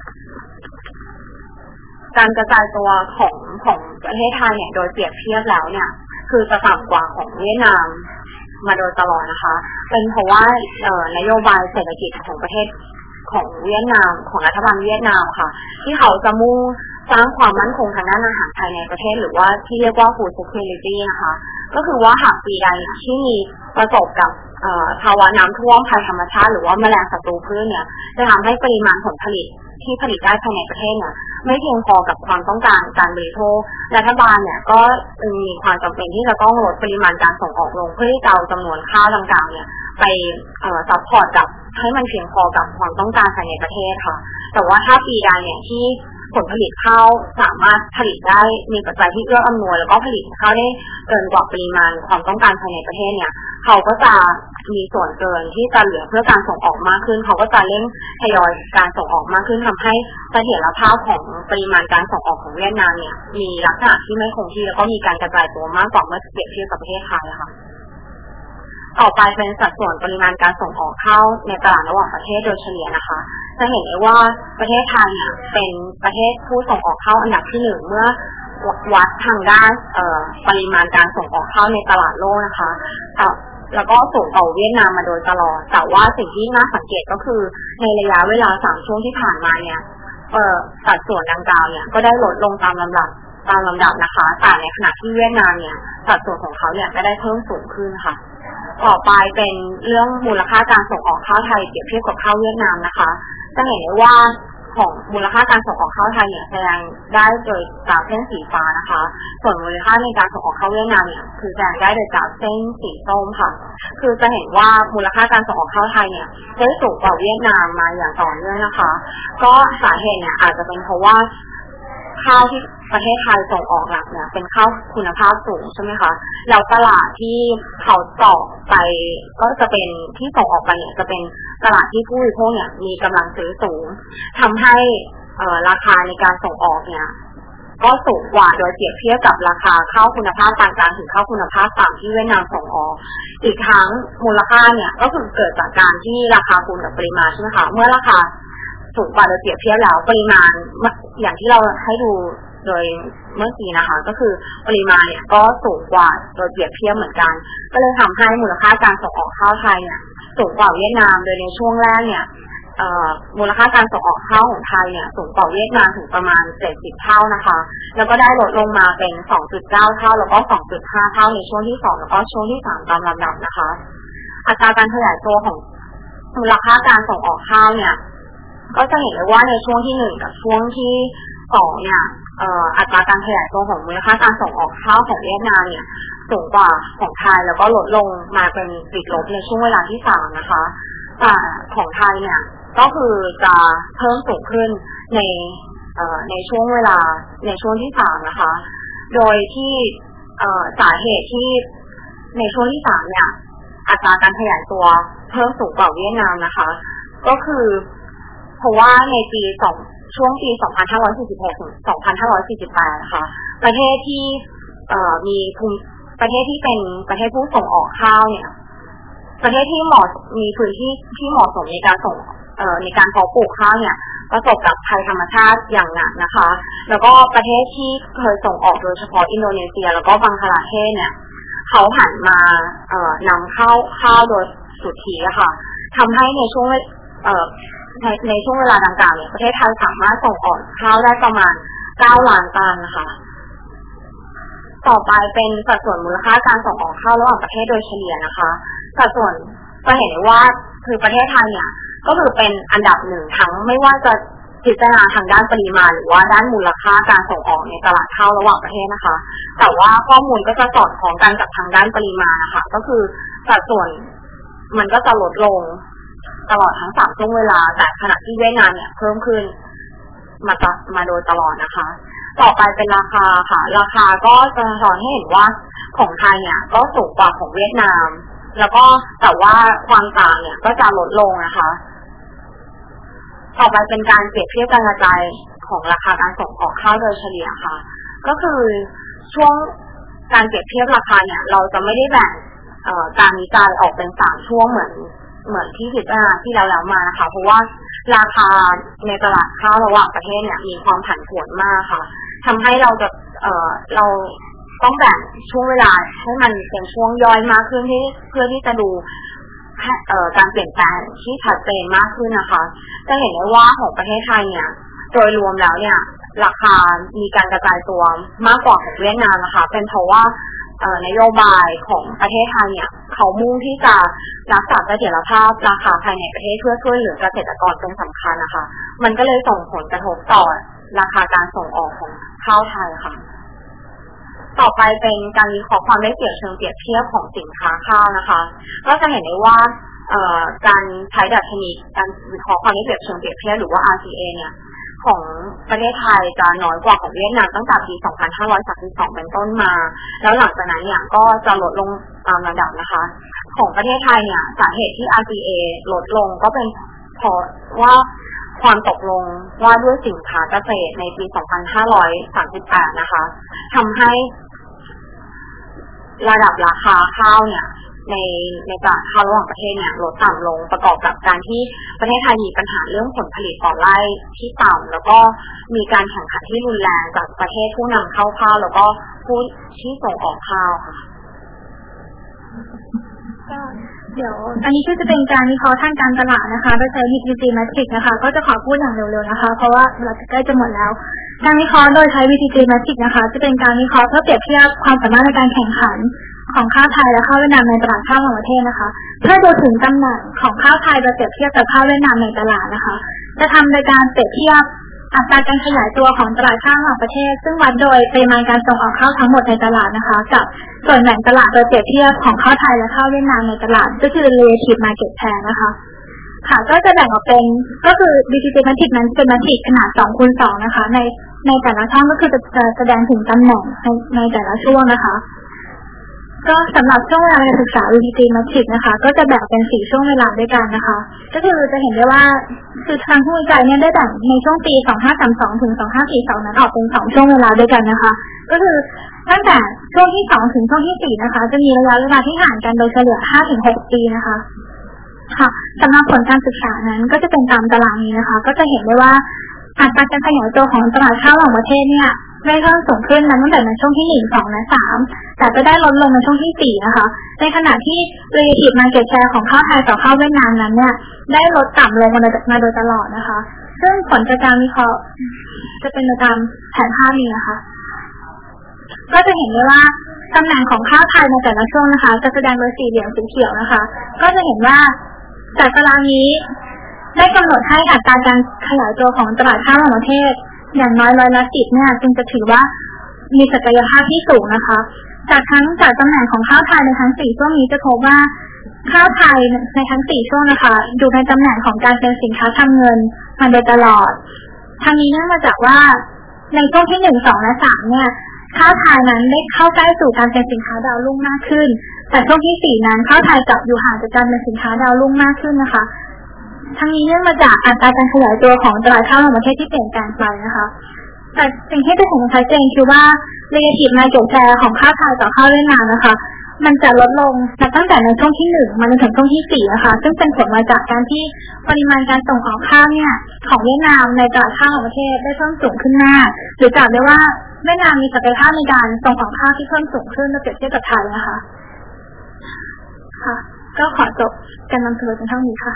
การกระจายตัวของประเทศไทยเนี่ยโดยเปรียบเทียบแล้วเนี่ยคือจะต่ำกว่าของเวียดนามมาโดยตลอดนะคะเป็นเพราะว่านโยบายเศรษฐกิจของประเทศของเวียดนามของรัฐบาลเวียดนามค่ะที่เขาจะมุ่งสร้างความมั่นคงทางด้านอาหารภายในประเทศหรือว่าที่เรียกว่า food security นะคะก็คือว่าหากปีใดที่มีประสบกับภาวะน้ำท่วมภัยธรรมชาติหรือว่าแมลงศัตรูพืชเนี่ยจะทำให้ปริมาณผลผลิตที่ผลิตได้ภายในประเทศเนี่ยไม่เพียงพอกับความต้องการการบริโภครัฐบาลเนี่ยก็มีความจำเป็นที่จะต้องลดปริมาณการส่งออกลงเพื่อที่จะเอาจำนวนข้าวต่างๆเนี่ยไปซัพพอร์ตกับให้มันเพียงพอกับความต้องการภายในประเทศค่ะแต่ว่าถ้าปีใดเนี่ยที่ผลผลิตข้าวสามารถผลิตได้มีปัจจัยที่เอื้ออำนวยแล้วก็ผลิตข้าวได้เกินกว่าปริมาณความต้องการภายในประเทศเนี่ยเขาก็จะมีส่วนเกินที่จะเหลือเพื่อการส่งออกมากขึ้นเขาก็จะเร่งทยอยการส่งออกมากขึ้นทำให้เสถียรภาพของปริมาณการส่งออกของเวียดนามเนี่ยมีลักษณะที่ไม่คงที่แล้วก็มีการกระจายตัวมากกว่าเมื่อเปรียบเทียบกับประเทศไทยค่ะต่อไปเป็นสัดส่วนปริมาณการส่งออกข้าวในตลาดระหว่างประเทศโดยเฉลี่ยนะคะจะเห็นได้ว่าประเทศไทยเนี่ยเป็นประเทศผู้ส่งออกข้าวอันดับที่ 1เมื่อวัดทางด้านปริมาณการส่งออกข้าวในตลาดโลกนะคะแล้วก็ส่งต่อเวียดนามมาโดยตลอดแต่ว่าสิ่งที่น่าสังเกตก็คือในระยะเวลา3ช่วงที่ผ่านมาเนี่ยสัดส่วนดังกล่าวเนี่ยก็ได้ลดลงตามลำดับนะคะแต่ในขณะที่เวียดนามเนี่ยสัดส่วนของเขาเนี่ยก็ได้เพิ่มสูงขึ้นค่ะต่อไปเป็นเรื่องมูลค่าการส่งออกข้าวไทยเปรียบเทียบกับข้าวเวียดนามนะคะจะเห็นได้ว่าของมูลค่าการส่งออกข้าวไทยเนี่ยแสดงได้โดยกราฟเส้นสีฟ้านะคะส่วนมูลค่าในการส่งออกข้าวเวียดนามเนี่ยคือแสดงได้โดยกราฟเส้นสีส้มค่ะคือจะเห็นว่ามูลค่าการส่งออกข้าวไทยเนี่ยได้สูงกว่าเวียดนามมาอย่างต่อเนื่องนะคะก็สาเหตุเนี่ยอาจจะเป็นเพราะว่าข้าวที่ประเทศไทยส่งออกหลักเนี่ยเป็นข้าวคุณภาพสูงใช่ไหมคะแล้วตลาดที่เขาต่อไปก็จะเป็นที่ส่งออกไปเนี่ยจะเป็นตลาดที่ผู้บริโภคเนี่ยมีกำลังซื้อสูงทำให้ราคาในการส่งออกเนี่ยก็สูงกว่าโดยเปรียบเทียบกับราคาข้าวคุณภาพปานกลางถึงข้าวคุณภาพต่ำที่เวียดนามส่งออกอีกทั้งมูลค่าเนี่ยก็คือเกิดจากการที่ราคาคูณกับปริมาณใช่ไหมคะเมื่อราคาสูงกว่าโดยเปรียบเทียบแล้วปริมาณอย่างที่เราให้ดูโดยเมื่อกี้นะคะก็คือปริมาณเนี่ยก็สูงกว่าโดยเปรียบเทียบเหมือนกันก็เลยทำให้มูลค่าการส่งออกข้าวไทยเนี่ยสูงกว่าเวียดนามโดยในช่วงแรกเนี่ยมูลค่าการส่งออกข้าวของไทยเนี่ยสูงกว่าเวียดนามถึงประมาณ70เท่านะคะแล้วก็ได้ลดลงมาเป็น 2.9 เท่าแล้วก็ 2.5 เท่าในช่วงที่2แล้วก็ช่วงที่3ตามลำดับนะคะอัตราการขยายตัวของมูลค่าการส่งออกข้าวเนี่ยก็จะเห็นได้ว่าในช่วงที่1กับช่วงที่2เนี่ยอัตราการขยายตัวของมูลค่าการส่งออกข้าวของเวียดนามเนี่ยสูงกว่าของไทยแล้วก็ลดลงมาเป็นติดลบในช่วงเวลาที่3นะคะแต่ของไทยเนี่ยก็คือจะเพิ่มสูงขึ้นในช่วงเวลาในช่วงที่3นะคะโดยที่สาเหตุที่ในช่วงที่3เนี่ยอัตราการขยายตัวเพิ่มสูงกว่าเวียดนามนะคะก็คือเพราะว่าในช่วงปี 2546 ถึง 2548 นะคะประเทศที่ประเทศที่เป็นประเทศผู้ส่งออกข้าวเนี่ยประเทศที่มีพื้นที่ที่เหมาะสมในการในการเพาะปลูกข้าวเนี่ยประสบกับภัยธรรมชาติอย่างหนักนะคะแล้วก็ประเทศที่เคยส่งออกโดยเฉพาะอินโดนีเซียแล้วก็บังคลาเทศเนี่ยเขาหันมานำข้าวโดยสุทธิค่ะทำให้ในช่วงเวลาดังกล่าวเนี่ยประเทศไทยสามารถส่งออกข้าวได้ประมาณ9 ล้านตันนะคะต่อไปเป็นสัดส่วนมูลค่าการส่งออกข้าวระหว่างประเทศโดยเฉลี่ยนะคะสัดส่วนจะเห็นได้ว่าคือประเทศไทยเนี่ยก็คือเป็นอันดับ1ทั้งไม่ว่าจะพิจารณาทางด้านปริมาณหรือว่าด้านมูลค่าการส่งออกในตลาดข้าวระหว่างประเทศนะคะแต่ว่าข้อมูลก็จะสอดคล้องกันกับทางด้านปริมาณนะคะก็คือสัดส่วนมันก็จะลดลงตลอดทั้ง3ช่วงเวลาแต่ขณะที่เวียดนามเนี่ยเพิ่มขึ้นมาโดยตลอดนะคะต่อไปเป็นราคาค่ะราคาก็จะสอนให้เห็นว่าของไทยเนี่ยก็สูงกว่าของเวียดนามแล้วก็แต่ว่าความต่างเนี่ยก็จะลดลงนะคะต่อไปเป็นการเปรียบเทียบการกระจายของราคาการส่งออกข้าวโดยเฉลี่ยค่ะก็คือช่วงการเปรียบเทียบราคาเนี่ยเราจะไม่ได้แบ่งการวิจัยออกเป็น3ช่วงเหมือนที่พิจารณาที่แล้วมานะคะเพราะว่าราคาในตลาดข้าวระหว่างประเทศเนี่ยมีความผันผวนมากค่ะทำให้เราต้องแบ่งช่วงเวลาให้มันเป็นช่วงย่อยมากขึ้นเพื่อที่จะดูการเปลี่ยนแปลงที่ชัดเจนมากขึ้นนะคะจะเห็นได้ว่าของประเทศไทยเนี่ยโดยรวมแล้วเนี่ยราคามีการกระจายตัวมากกว่าของเวียดนามนะคะเป็นเพราะว่านโยบายของประเทศไทยเนี่ยเขามุ่งที่จะรักษาเสถียรภาพราคาภายในประเทศเพื่อช่วยเหลือเกษตรกรเป็นสำคัญนะคะมันก็เลยส่งผลกระทบต่อราคาการส่งออกของข้าวไทยค่ะต่อไปเป็นการวิเคราะห์ความได้เปรียบเชิงเปรียบเทียบของสินค้าข้าวนะคะก็จะเห็นได้ว่าการใช้ดัชนีการวิเคราะห์ความได้เปรียบเชิงเปรียบเทียบหรือว่า RCA เนี่ยของประเทศไทยจะน้อยกว่าของเวียดนามตั้งแต่ปี 2532 เป็นต้นมาแล้วหลังจากนั้นเนี่ยก็จะลดลงตามระดับนะคะของประเทศไทยเนี่ยสาเหตุที่ RCA ลดลงก็เป็นเพราะว่าความตกลงว่าด้วยสินค้าเกษตรในปี 2538 นะคะทำให้ระดับราคาข้าวเนี่ยในตลาดข้าวระหว่างประเทศเนี่ยลดต่ำลงประกอบกับการที่ประเทศไทยมีปัญหาเรื่องผลผลิตต่อไร่ที่ต่ำแล้วก็มีการแข่งขันที่รุนแรงจากประเทศผู้นำเข้าข้าวแล้วก็ผู้ที่ส่งออกข้าวค่ะเดี๋ยวอันนี้ก็จะเป็นการวิเคราะห์ทางการตลาดนะคะโดยใช้ VTG Matrix นะคะก็จะขอพูดอย่างเร็วๆนะคะเพราะว่าเราใกล้จะหมดแล้วการวิเคราะห์โดยใช้ VTG Matrix นะคะจะเป็นการวิเคราะห์เพื่อเปรียบเทียบความสามารถในการแข่งขันของข้าวไทยและข้าวเวียดนามในตลาดข้าวต่างประเทศนะคะเพื่อดูถึงตำแหน่งของข้าวไทยโดยเปรียบเทียบกับข้าวเวียดนามในตลาดนะคะจะทำโดยการเปรียบเทียบอัตราการขยายตัวของตลาดข้าวต่างประเทศซึ่งวัดโดยปริมาณการส่งออกข้าวทั้งหมดในตลาดนะคะกับส่วนแบ่งตลาดโดยเปรียบเทียบของข้าวไทยและข้าวเวียดนามในตลาดก็คือ relative market share นะคะค่ะก็จะแบ่งออกเป็นก็คือ VTG Matrix นั้นเป็น Matrix ขนาด 2x2 นะคะในแต่ละช่องก็คือจะแสดงถึงตำแหน่งในแต่ละช่วงนะคะก็สำหรับช่วงเวลาการศึกษา VTG Matrix นะคะก็จะแบ่งเป็น4ช่วงเวลาด้วยกันนะคะก็คือจะเห็นได้ว่าคือทางผู้วิจัยเนี่ยได้แบ่งในช่วงปี 2532 ถึง 2542 นั้นออกเป็น2ช่วงเวลาด้วยกันนะคะก็คือตั้งแต่ช่วงที่2ถึงช่วงที่4นะคะจะมีระยะเวลาที่ห่างกันโดยเฉลี่ย 5-6 ปีนะคะค่ะสำหรับผลการศึกษานั้นก็จะเป็นตามตารางนี้นะคะก็จะเห็นได้ว่าอัตราการขยายตัวของตลาดข้าวระหว่างประเทศเนี่ยได้เริ่มสูงขึ้นตั้งแต่ในช่วงที่1 2 และ 3แต่ก็ได้ลดลงในช่วงที่4นะคะในขณะที่ relative market share ของข้าวไทยต่อข้าวเวียดนามนั้นเนี่ยได้ลดต่ำลงมาโดยตลอดนะคะซึ่งผลจากการวิเคราะห์จะเป็นตามแผนภาพนี้นะคะก็จะเห็นได้ว่าตำแหน่งของข้าวไทยในแต่ละช่วงนะคะจะแสดงโดยสี่เหลี่ยมสีเขียวนะคะก็จะเห็นว่าจากตารางนี้ได้กำหนดให้อัตราการขยายตัวของตลาดข้าวต่างประเทศอย่างน้อย10%เนี่ยจึงจะถือว่ามีศักยภาพที่สูงนะคะจากตำแหน่งของข้าวไทยในทั้ง4ช่วงนี้จะพบว่าข้าวไทยในทั้ง4ช่วงนะคะอยู่ในตำแหน่งของการเป็นสินค้าทำเงินมาโดยตลอดทางนี้เนื่องมาจากว่าในช่วงที่1 2 และ 3เนี่ยข้าวไทยนั้นได้เข้าใกล้สู่การเป็นสินค้าดาวรุ่งมากขึ้นแต่ช่วงที่4นั้นข้าวไทยกลับอยู่ห่างจากการเป็นสินค้าดาวรุ่งมากขึ้นนะคะทั้งนี้เนื่องมาจากอัตราการขยายตัวของตลาดข้าวต่างประเทศที่เปลี่ยนแปลงไปนะคะแต่สิ่งที่จะเห็นชัดเจนคือว่า relative market share ของข้าวไทยต่อข้าวเวียดนามนะคะมันจะลดลงตั้งแต่ในช่วงที่1มาจนถึงช่วงที่4นะคะซึ่งเป็นผลมาจากการที่ปริมาณการส่งออกข้าวเนี่ยของเวียดนามในตลาดข้าวของประเทศได้เพิ่มสูงขึ้นมากหรือจากได้ว่าเวียดนามมีศักยภาพในการส่งออกข้าวที่เพิ่มสูงขึ้นเมื่อเปรียบเทียบกับไทยนะคะค่ะก็ขอจบการนำเสนอเพียงเท่านี้ค่ะ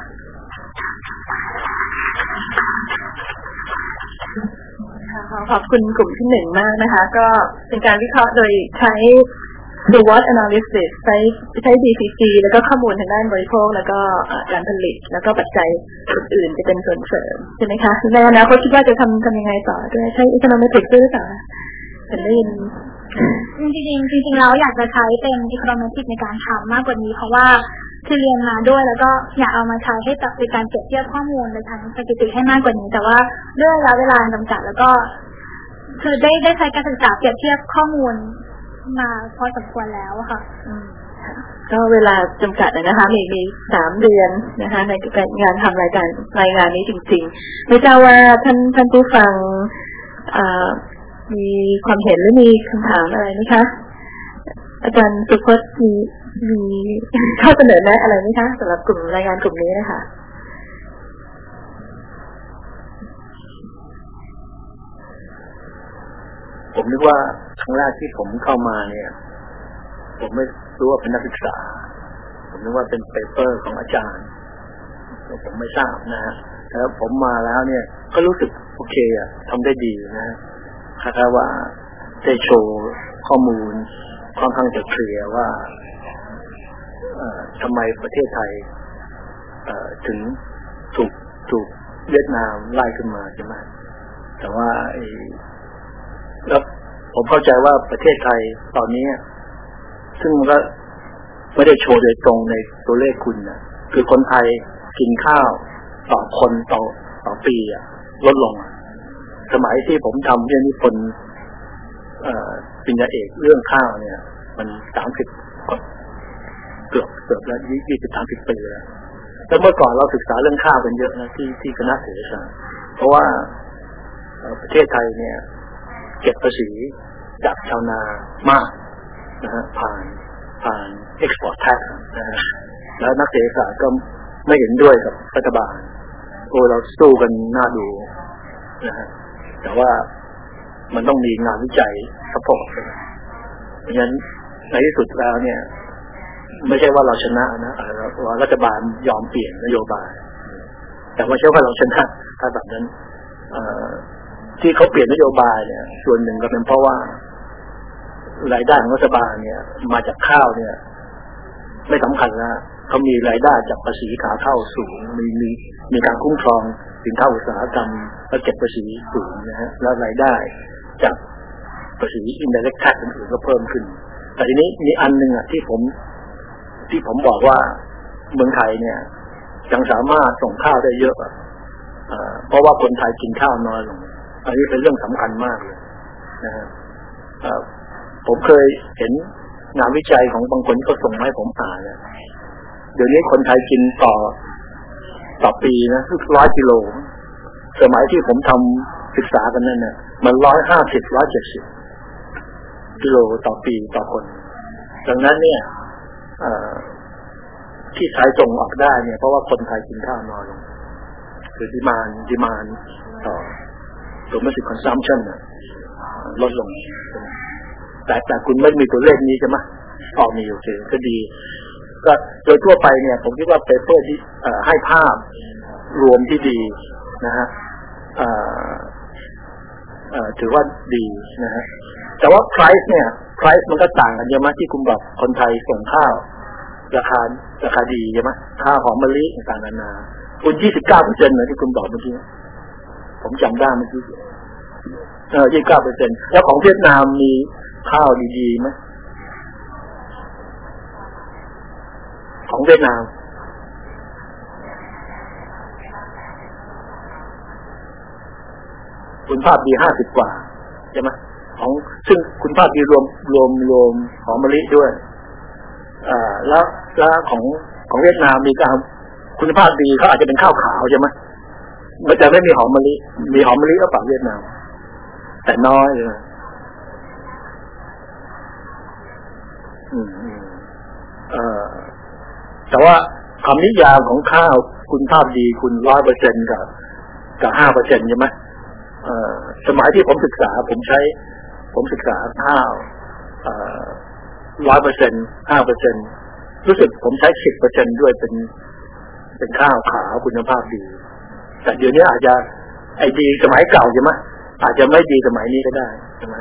ขอบคุณกลุ่มที่1มากนะคะก็เป็นการวิเคราะห์โดยใช้ SWOT analysis ใช้ BCG แล้วก็ข้อมูลทางด้านบริโภคแล้วก็การผลิตแล้วก็ปัจจัยอื่นๆจะเป็นส่วนเสริมใช่ไหมคะในอนาคตคิดว่าจะทำยังไงต่อด้วยใช้ econometrics ด้วยหรือเปล่าเป็นได้ยินจริงๆแล้วอยากจะใช้เป็น econometrics ในการทำมากกว่านี้เพราะว่าคือเรียนมาด้วยแล้วก็อยากเอามาใช้ให้ในการเปรียบเทียบข้อมูลในทางสถิติให้มากกว่านี้แต่ว่าด้วยระยะเวลาจำกัดแล้วก็คือได้ใช้การศึกษาเปรียบเทียบข้อมูลมาพอสมควรแล้วค่ะก็เวลาจำกัดนะคะมี3 เดือนนะคะในการงานทำรายงานนี้จริงๆไม่ทราบว่าท่านผู้ฟังมีความเห็นหรือมีคำถามอะไรไหมคะอาจารย์สุพจน์มีข้อเสนอแนะอะไรไหมคะสำหรับกลุ่มรายงานกลุ่มนี้นะคะผมนึกว่าครั้งแรกที่ผมเข้ามาเนี่ยผมไม่รู้ว่าเป็นนักศึกษาผมนึกว่าเป็นเปเปอร์ของอาจารย์ผมไม่ทราบนะฮะแล้วผมมาแล้วเนี่ยก็รู้สึกโอเคอะทำได้ดีนะคาดว่าได้โชว์ข้อมูลค่อนข้างจะเคลียร์ว่าทำไมประเทศไทยถึงถูกเวียดนามไล่ขึ้นมาใช่ไหมแต่ว่าแล้วผมเข้าใจว่าประเทศไทยตอนนี้ซึ่งมันก็ไม่ได้โชว์โดยตรงในตัวเลขคุณนะคือคนไทยกินข้าวต่อคนต่อปีลดลงสมัยที่ผมทำเรื่องนิพนธ์ปริญญาเอกเรื่องข้าวเนี่ยมัน30เกือบแล้ว20-30 ปีแล้วเมื่อก่อนเราศึกษาเรื่องข้าวกันเยอะนะที่คณะเศรษฐศาสตร์เพราะว่าประเทศไทยเนี่ยเก็บภาษีจากชาวนามากนะฮะผ่านผ่าน export tax นะฮะแล้วนักเศรษฐศาสตร์ก็ไม่เห็นด้วยกับรัฐบาลเราสู้กันน่าดูนะฮะแต่ว่ามันต้องมีงานวิจัยซัพพอร์ตเพราะฉะนั้นในที่สุดแล้วเนี่ยไม่ใช่ว่าเราชนะนะว่ารัฐบาลยอมเปลี่ยนนโยบายแต่ไม่ใช่ว่าเราชนะถ้าแบบนั้นที่เขาเปลี่ยนนโยบายเนี่ยส่วนหนึ่งก็เป็นเพราะว่ารายได้ของรัฐบาลเนี่ยมาจากข้าวเนี่ยไม่สำคัญนะเขามีรายได้จากภาษีขาเข้าสูงมีการคุ้มครองสินค้าอุตสาหกรรมและเก็บภาษีสูงนะฮะแล้วรายได้จากภาษี indirect tax อื่นๆก็เพิ่มขึ้นแต่ทีนี้มีอันนึงที่ผมบอกว่าเมืองไทยเนี่ยยังสามารถส่งข้าวได้เยอะเพราะว่าคนไทยกินข้าวน้อยลงอันนี้เป็นเรื่องสำคัญมากเลยนะฮะผมเคยเห็นงานวิจัยของบางคนที่เขาส่งมาให้ผมอ่านเนี่ยเดี๋ยวนี้คนไทยกินต่อปีนะ100 กิโลสมัยที่ผมทำศึกษากันนั่นเนี่ยมัน150-170 กิโลต่อปีต่อคนดังนั้นเนี่ยที่ไทยส่งออกได้เนี่ยเพราะว่าคนไทยกินข้าวน้อยลงคือดีมานต่อdomestic consumption ลดลงแต่คุณไม่มีตัวเลขนี้ใช่ไหมมีโอเคก็ดีก็โดยทั่วไปเนี่ยผมคิดว่าเปเปอร์ที่ให้ภาพรวมที่ดีนะฮะถือว่าดีนะฮะแต่ว่า price เนี่ย price มันก็ต่างกันเยอะมากที่คุณบอกคนไทยส่งข้าวราคาดีใช่ไหมข้าวหอมมะลิต่างๆนานาคุณ 29% นะที่คุณบอกเมื่อกี้ผมจำได้เมื่อกี้29% แล้วของเวียดนามมีข้าวดีๆไหมของเวียดนามคุณภาพดี50 กว่าใช่ไหมของซึ่งคุณภาพดีรวมหอมมะลิด้วยแล้วของเวียดนามมีการคุณภาพดีเขาอาจจะเป็นข้าวขาวใช่ไหมมันจะไม่มีหอมมะลิมีหอมมะลิก็ฝั่งเวียดนามแต่น้อยเลยแต่ว่าคำนิยามของข้าวคุณภาพดีคุณ 100% กับ 5% ใช่ไหมสมัยที่ผมศึกษาข้าว100% 5%รู้สึกผมใช้ 10% ด้วยเป็นข้าวขาวคุณภาพดีแต่เดี๋ยวนี้อาจจะไอ้ดีสมัยเก่าใช่ไหมอาจจะไม่ดีสมัยนี้ก็ได้ใช่ไหม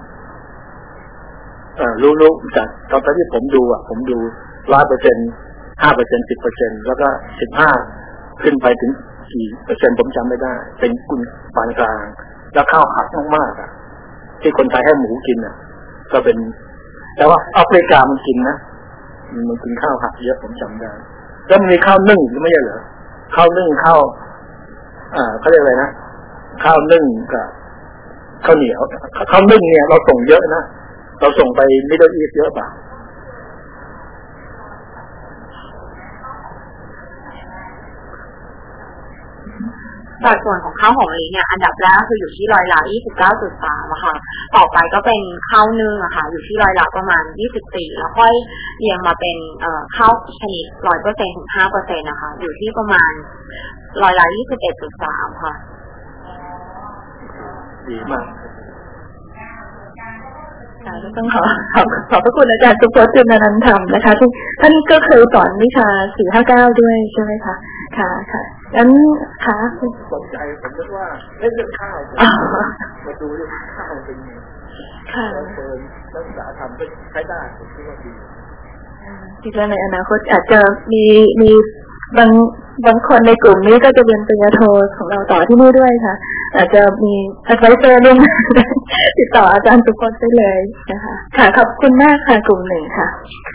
รู้จากตอนที่ผมดู 100% 5% 10% แล้วก็ 15% ขึ้นไปถึงกี่เปอร์เซ็นต์ผมจำไม่ได้เป็นคุณปานกลางแล้วข้าวหักมากๆที่คนไทยให้หมูกินก็เป็นแต่ว่าแอฟริกามันกินนะมันกินข้าวหักเยอะผมจำได้แล้วมันมีข้าวนึ่งไม่ใช่เหรอข้าวนึ่งข้าวเขาเรียกอะไรนะข้าวนึ่งกับข้าวเหนียวข้าวนึ่งเนี่ยเราส่งเยอะนะเราส่งไปมิดเดิลอีสต์เยอะป่ะสัดส่วนของข้าวหอมมะลิเนี่ยอันดับแรกคืออยู่ที่29.3อะค่ะต่อไปก็เป็นข้าวนึ่งอะค่ะอยู่ที่ประมาณ24แล้วค่อยเรียงมาเป็นข้าวชนิด 100% ถึง 5% นะคะอยู่ที่ประมาณ21.3ค่ะดีมากต้องขอบพระคุณอาจารย์สุพจน์ จุลนันท์ธรรมนะคะที่ท่านก็เคยสอนวิชา459ด้วยใช่ไหมคะค่ะงั้นค่ะสนใจผมนึกว่าเรื่องข้าวมาดูเรื่องข้าวเป็นไงค่ะนักศึกษาทำก็ใช้ได้ผมคิดว่าดีคิดว่าในอนาคตอาจจะมีบางคนในกลุ่มนี้ก็จะเรียนปริญญาโทของเราต่อที่นี่ด้วยค่ะอาจจะมีadvisorเรื่องติดต่ออาจารย์สุพจน์ได้เลยนะคะค่ะขอบคุณมากค่ะกลุ่มหนึ่งค่ะ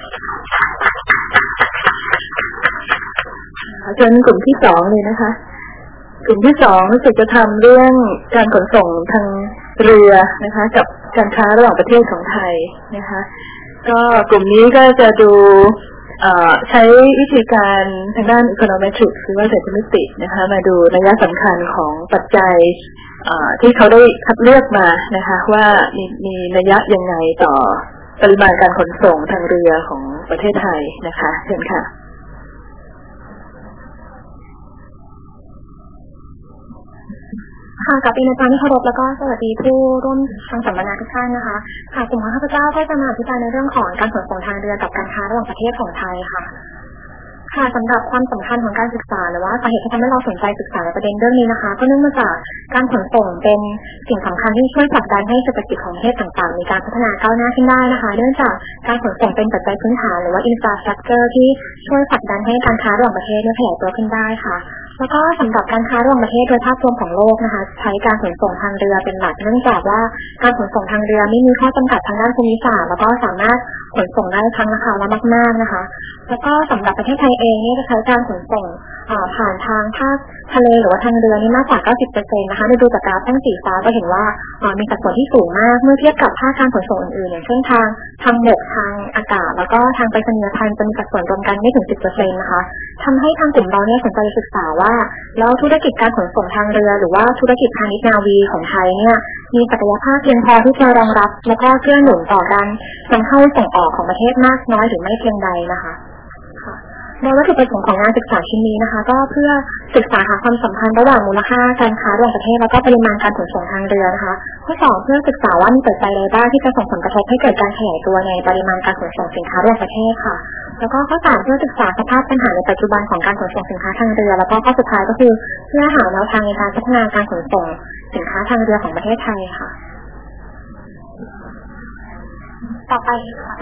จนกลุ่มที่2เลยนะคะกลุ่มที่2รู้สึกจะทำเรื่องการขนส่งทางเรือนะคะกับการค้าระหว่างประเทศของไทยนะคะก็กลุ่มนี้ก็จะดูใช้วิธีการทางด้าน econometrics หรือว่าเศรษฐมิตินะคะมาดูนัยสำคัญของปัจจัยที่เขาได้คัดเลือกมานะคะว่ามีนัยยังไงต่อปริมาณการขนส่งทางเรือของประเทศไทยนะคะเชิญค่ะค่ะกับอาจารย์ที่เคารพแล้วก็สวัสดีผู้ร่วมทางสัมมนาทุกท่านนะคะค่ะกลุ่มของข้าพเจ้าก็จะมาอธิบายในเรื่องของการขนส่งทางเรือกับการค้าระหว่างประเทศของไทยค่ะค่ะสำหรับความสำคัญของการศึกษาหรือว่าสาเหตุที่ทำให้เราสนใจศึกษาในประเด็นเรื่องนี้นะคะก็เนื่องมาจากการขนส่งเป็นสิ่งสำคัญที่ช่วยผลักดันให้เศรษฐกิจของประเทศต่างๆมีการพัฒนาก้าวหน้าขึ้นได้นะคะเนื่องจากการขนส่งเป็นปัจจัยพื้นฐานหรือว่า infrastructure ที่ช่วยผลักดันให้การค้าระหว่างประเทศขยายตัวขึ้นได้ค่ะแล้วก็สำหรับการค้าระหว่างประเทศโดยภาพรวมของโลกนะคะใช้การขนส่งทางเรือเป็นหลักเนื่องจากว่าการขนส่งทางเรือไม่มีข้อจำกัดทางด้านภูมิศาสตร์แล้วก็สามารถขนส่งได้ทั้งราคาและมากๆนะคะแล้วก็สำหรับประเทศไทยเองนี่จะใช้การขนส่งผ่านทางภาคทะเลหรือว่าทางเรือนี่มากกว่า 90% นะคะโดยดูจากกราฟแท่งสีฟ้าก็เห็นว่ามีสัดส่วนที่สูงมากเมื่อเทียบกับภาคการขนส่งอื่นๆอย่างเช่นทางบกทางอากาศแล้วก็ทางไปรษณียภัณฑ์จะมีสัดส่วนรวมกันไม่ถึง 10% นะคะทำให้ทางกลุ่มเราเนี่ยสนใจศึกษาว่าแล้วธุรกิจการขนส่งทางเรือหรือว่าธุรกิจพาณิชย์นาวีของไทยเนี่ยมีศักยภาพเพียงพอที่จะรองรับแล้วก็เกื้อหนุนต่อการนำเข้าส่งออกของประเทศมากน้อยหรือไม่เพียงใดนะคะโดยวัตถุประสงค์ของงานศึกษาชิ้นนี้นะคะก็เพื่อศึกษาหาความสัมพันธ์ระหว่างมูลค่าการค้าระหว่างประเทศแล้วก็ปริมาณการขนส่งทางเรือนะคะข้อ2เพื่อศึกษาว่ามีปัจจัยใดบ้างที่จะส่งผลกระทบให้เกิดการขยายตัวในปริมาณการขนส่งสินค้าระหว่างประเทศค่ะแล้วก็ข้อ3เพื่อศึกษาสภาพปัญหาในปัจจุบันของการขนส่งสินค้าทางเรือแล้วก็ข้อสุดท้ายก็คือเพื่อหาแนวทางในการพัฒนาการขนส่งสินค้าทางเรือของประเทศไทยค่ะต่อ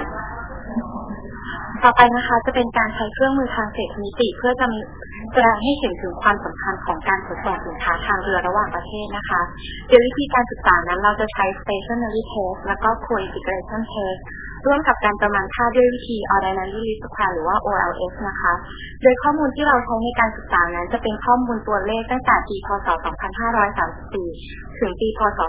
ไปนะคะจะเป็นการใช้เครื่องมือทางเศรษฐมิติเพื่อจะแสดงให้เห็นถึงความสำคัญของการขนส่งสินค้าทางเรือระหว่างประเทศนะคะโดยวิธีการศึกษานั้นเราจะใช้ stationary test แล้วก็ co-integration test ร่วมกับการประมาณค่าด้วยวิธี ordinary least square หรือว่า OLS นะคะโดยข้อมูลที่เราใช้ในการศึกษานั้นจะเป็นข้อมูลตัวเลขตั้งแต่ปีพ.ศ. 2534 ถึงปีพ.ศ.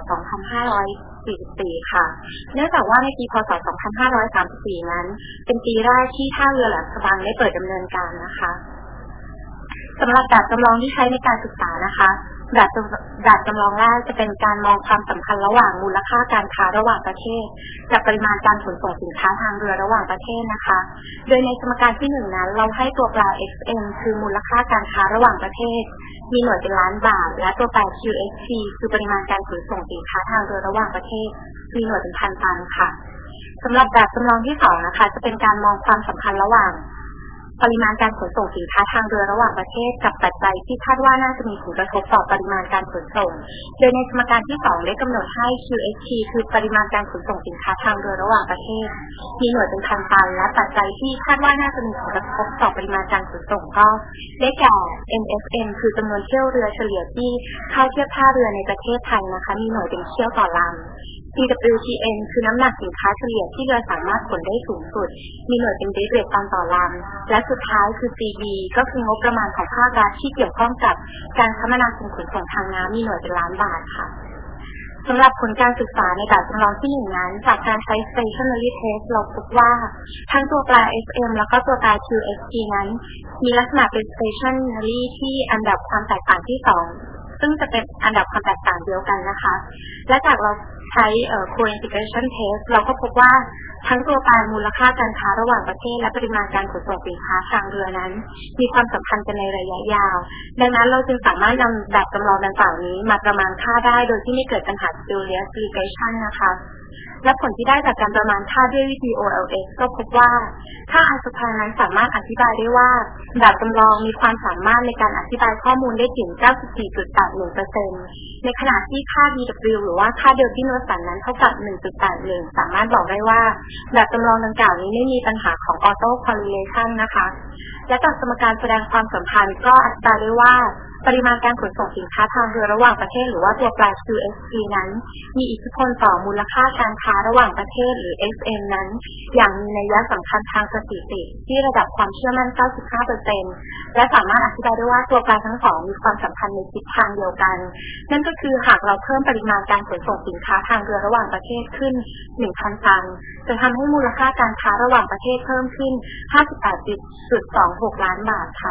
2544 ค่ะเนื่องจากว่าในปีพ.ศ. 2534 นั้นเป็นปีแรกที่ท่าเรือแหลมฉบังได้เปิดดำเนินการนะคะสำหรับแบบจำลองที่ใช้ในการศึกษานะคะแบบจำลองแรกจะเป็นการมองความสัมพันธ์ระหว่างมูลค่าการค้าระหว่างประเทศกับปริมาณการขนส่งสินค้าทางเรือระหว่างประเทศนะคะโดยในสมการที่1นั้นเราให้ตัวแปร XM คือมูลค่าการค้าระหว่างประเทศมีหน่วยเป็นล้านบาทและตัวแปร QXT คือปริมาณการขนส่งสินค้าทางเรือระหว่างประเทศมีหน่วยเป็นพันตันค่ะสำหรับแบบจำลองที่2นะคะจะเป็นการมองความสัมพันธ์ระหว่างปริมาณการขนส่งสินค้าทางเรือระหว่างประเทศกับปัจจัยที่คาดว่าน่าจะมีผลกระทบต่อปริมาณการขนส่งโดยในสมการที่2ได้กำหนดให้ QXT คือปริมาณการขนส่งสินค้าทางเรือระหว่างประเทศมีหน่วยเป็นพันตันและปัจจัยที่คาดว่าน่าจะมีผลกระทบต่อปริมาณการขนส่งก็ได้แก่ MSM คือจำนวนเที่ยวเรือเฉลี่ยที่เข้าเทียบท่าเรือในประเทศไทยนะคะมีหน่วยเป็นเที่ยวต่อลำCWTN คือน้ำหนักสินค้าเฉลี่ยที่เรือสามารถขนได้สูงสุดมีหน่วยเป็นเรทตันต่อลำและสุดท้ายคือ CB ก็คืองบประมาณของภาครัฐที่เกี่ยวข้องกับการคมนาคมขนส่งทางน้ำมีหน่วยเป็นล้านบาทค่ะสำหรับผลการศึกษาในแบบจำลองที่1นั้นจากการใช้ stationary test เราพบว่าทั้งตัวแปร SM แล้วก็ตัวแปร QXT นั้นมีลักษณะเป็น stationary ที่อันดับความแตกต่างที่2ซึ่งจะเป็นอันดับความแตกต่างเดียวกันนะคะและจากเราใช้co-integration test เราก็พบว่าทั้งตัวแปรมูลค่าการค้าระหว่างประเทศและปริมาณการขนส่งสินค้าทางเรือนั้นมีความสัมพันธ์กันในระยะยาวดังนั้นเราจึงสามารถนำแบบจำลองดังกล่าวนี้มาประมาณค่าได้โดยที่ไม่เกิดปัญหา spurious regression นะคะและผลที่ได้จากการประมาณค่าด้วยวิธี OLS ก็พบว่าค่าอัลฟานั้นสามารถอธิบายได้ว่าแบบจำลองมีความสามารถในการอธิบายข้อมูลได้ถึง 94.81% ในขณะที่ค่า DW หรือว่าค่าเดลต้าโนสันนั้นเท่ากับ 1.81 สามารถบอกได้ว่าแบบจำลองดังกล่าวนี้ไม่มีปัญหาของ auto correlation นะคะและจากสมการแสดงความสัมพันธ์ก็อธิบายได้ว่าปริมาณการขนส่งสินค้าทางเรือระหว่างประเทศหรือว่าตัวแปร QXT นั้นมีอิทธิพลต่อมูลค่าการค้าระหว่างประเทศหรือ XM นั้นอย่างมีนัยสำคัญทางสถิติที่ระดับความเชื่อมั่น 95% และสามารถอธิบายได้ว่าตัวแปรทั้งสองมีความสัมพันธ์ในทิศทางเดียวกันนั่นก็คือหากเราเพิ่มปริมาณการขนส่งสินค้าทางเรือระหว่างประเทศขึ้น 1,000 ตันจะทำให้มูลค่าการค้าระหว่างประเทศเพิ่มขึ้น 58.26 ล้านบาทค่ะ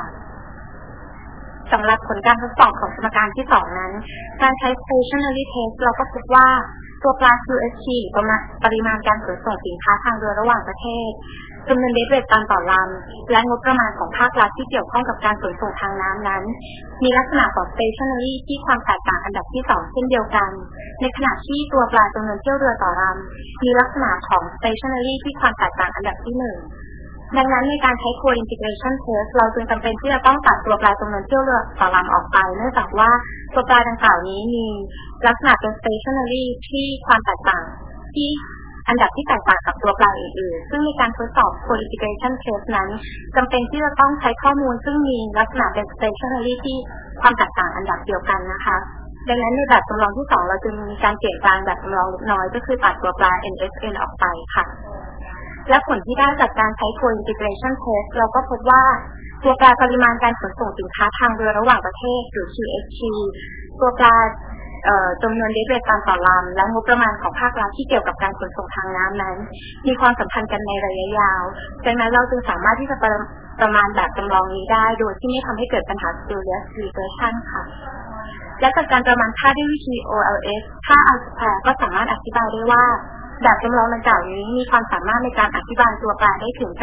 สำหรับผลการทดสอบของสมการที่2นั้นการใช้ stationary test เราก็พบว่าตัวปลา QST หรือปริมาณการขนส่งสินค้าทางเรือระหว่างประเทศจำนวนเดดเรทตันต่อลำและงบประมาณของภาครัฐที่เกี่ยวข้องกับการขนส่งทางน้ำนั้นมีลักษณะของ stationary ที่ความแตกต่างอันดับที่2เช่นเดียวกันในขณะที่ตัวปลาจำนวนเที่ยวเรือต่อลำมีลักษณะของ stationary ที่ความแตกต่างอันดับที่1ดังนั้นในการใช้ co-integration test เราจึงจำเป็นที่จะต้องตัดตัวปลาจำนวนเที่ยวเรือต่อลำออกไปเนื่องจากว่าตัวปลาดังกล่าวนี้มีลักษณะเป็น stationary ที่ความแตกต่างที่อันดับที่แตกต่างกับตัวปลาอื่นๆซึ่งในการทดสอบ co-integration test นั้นจำเป็นที่จะต้องใช้ข้อมูลซึ่งมีลักษณะเป็น stationary ที่ความแตกต่างอันดับเดียวกันนะคะดังนั้นในแบบจำลองที่2เราจึงมีการเปลี่ยนแปลงแบบจำลองเล็กน้อยก็คือตัดตัวปลา NSN ออกไปค่ะและผลที่ได้จากการใช้ co-integration test เราก็พบว่าตัวปลาปริมาณการขนส่งสินค้าทางเรือระหว่างประเทศหรือ QST ตัวปลาจำนวนเดดเรทตันต่อลำและงบประมาณของภาครัฐที่เกี่ยวกับการขนส่งทางน้ำนั้นมีความสัมพันธ์กันในระยะยาวดังนั้นเราจึงสามารถที่จะประมาณแบบจำลองนี้ได้โดยที่ไม่ทำให้เกิดปัญหา spurious regression ค่ะและจากการประมาณค่าด้วยวิธี OLS ค่า R-square ก็สามารถอธิบายได้ว่าแบบจำลองดังกล่าวนี้มีความสามารถในการอธิบายตัวปลาได้ถึง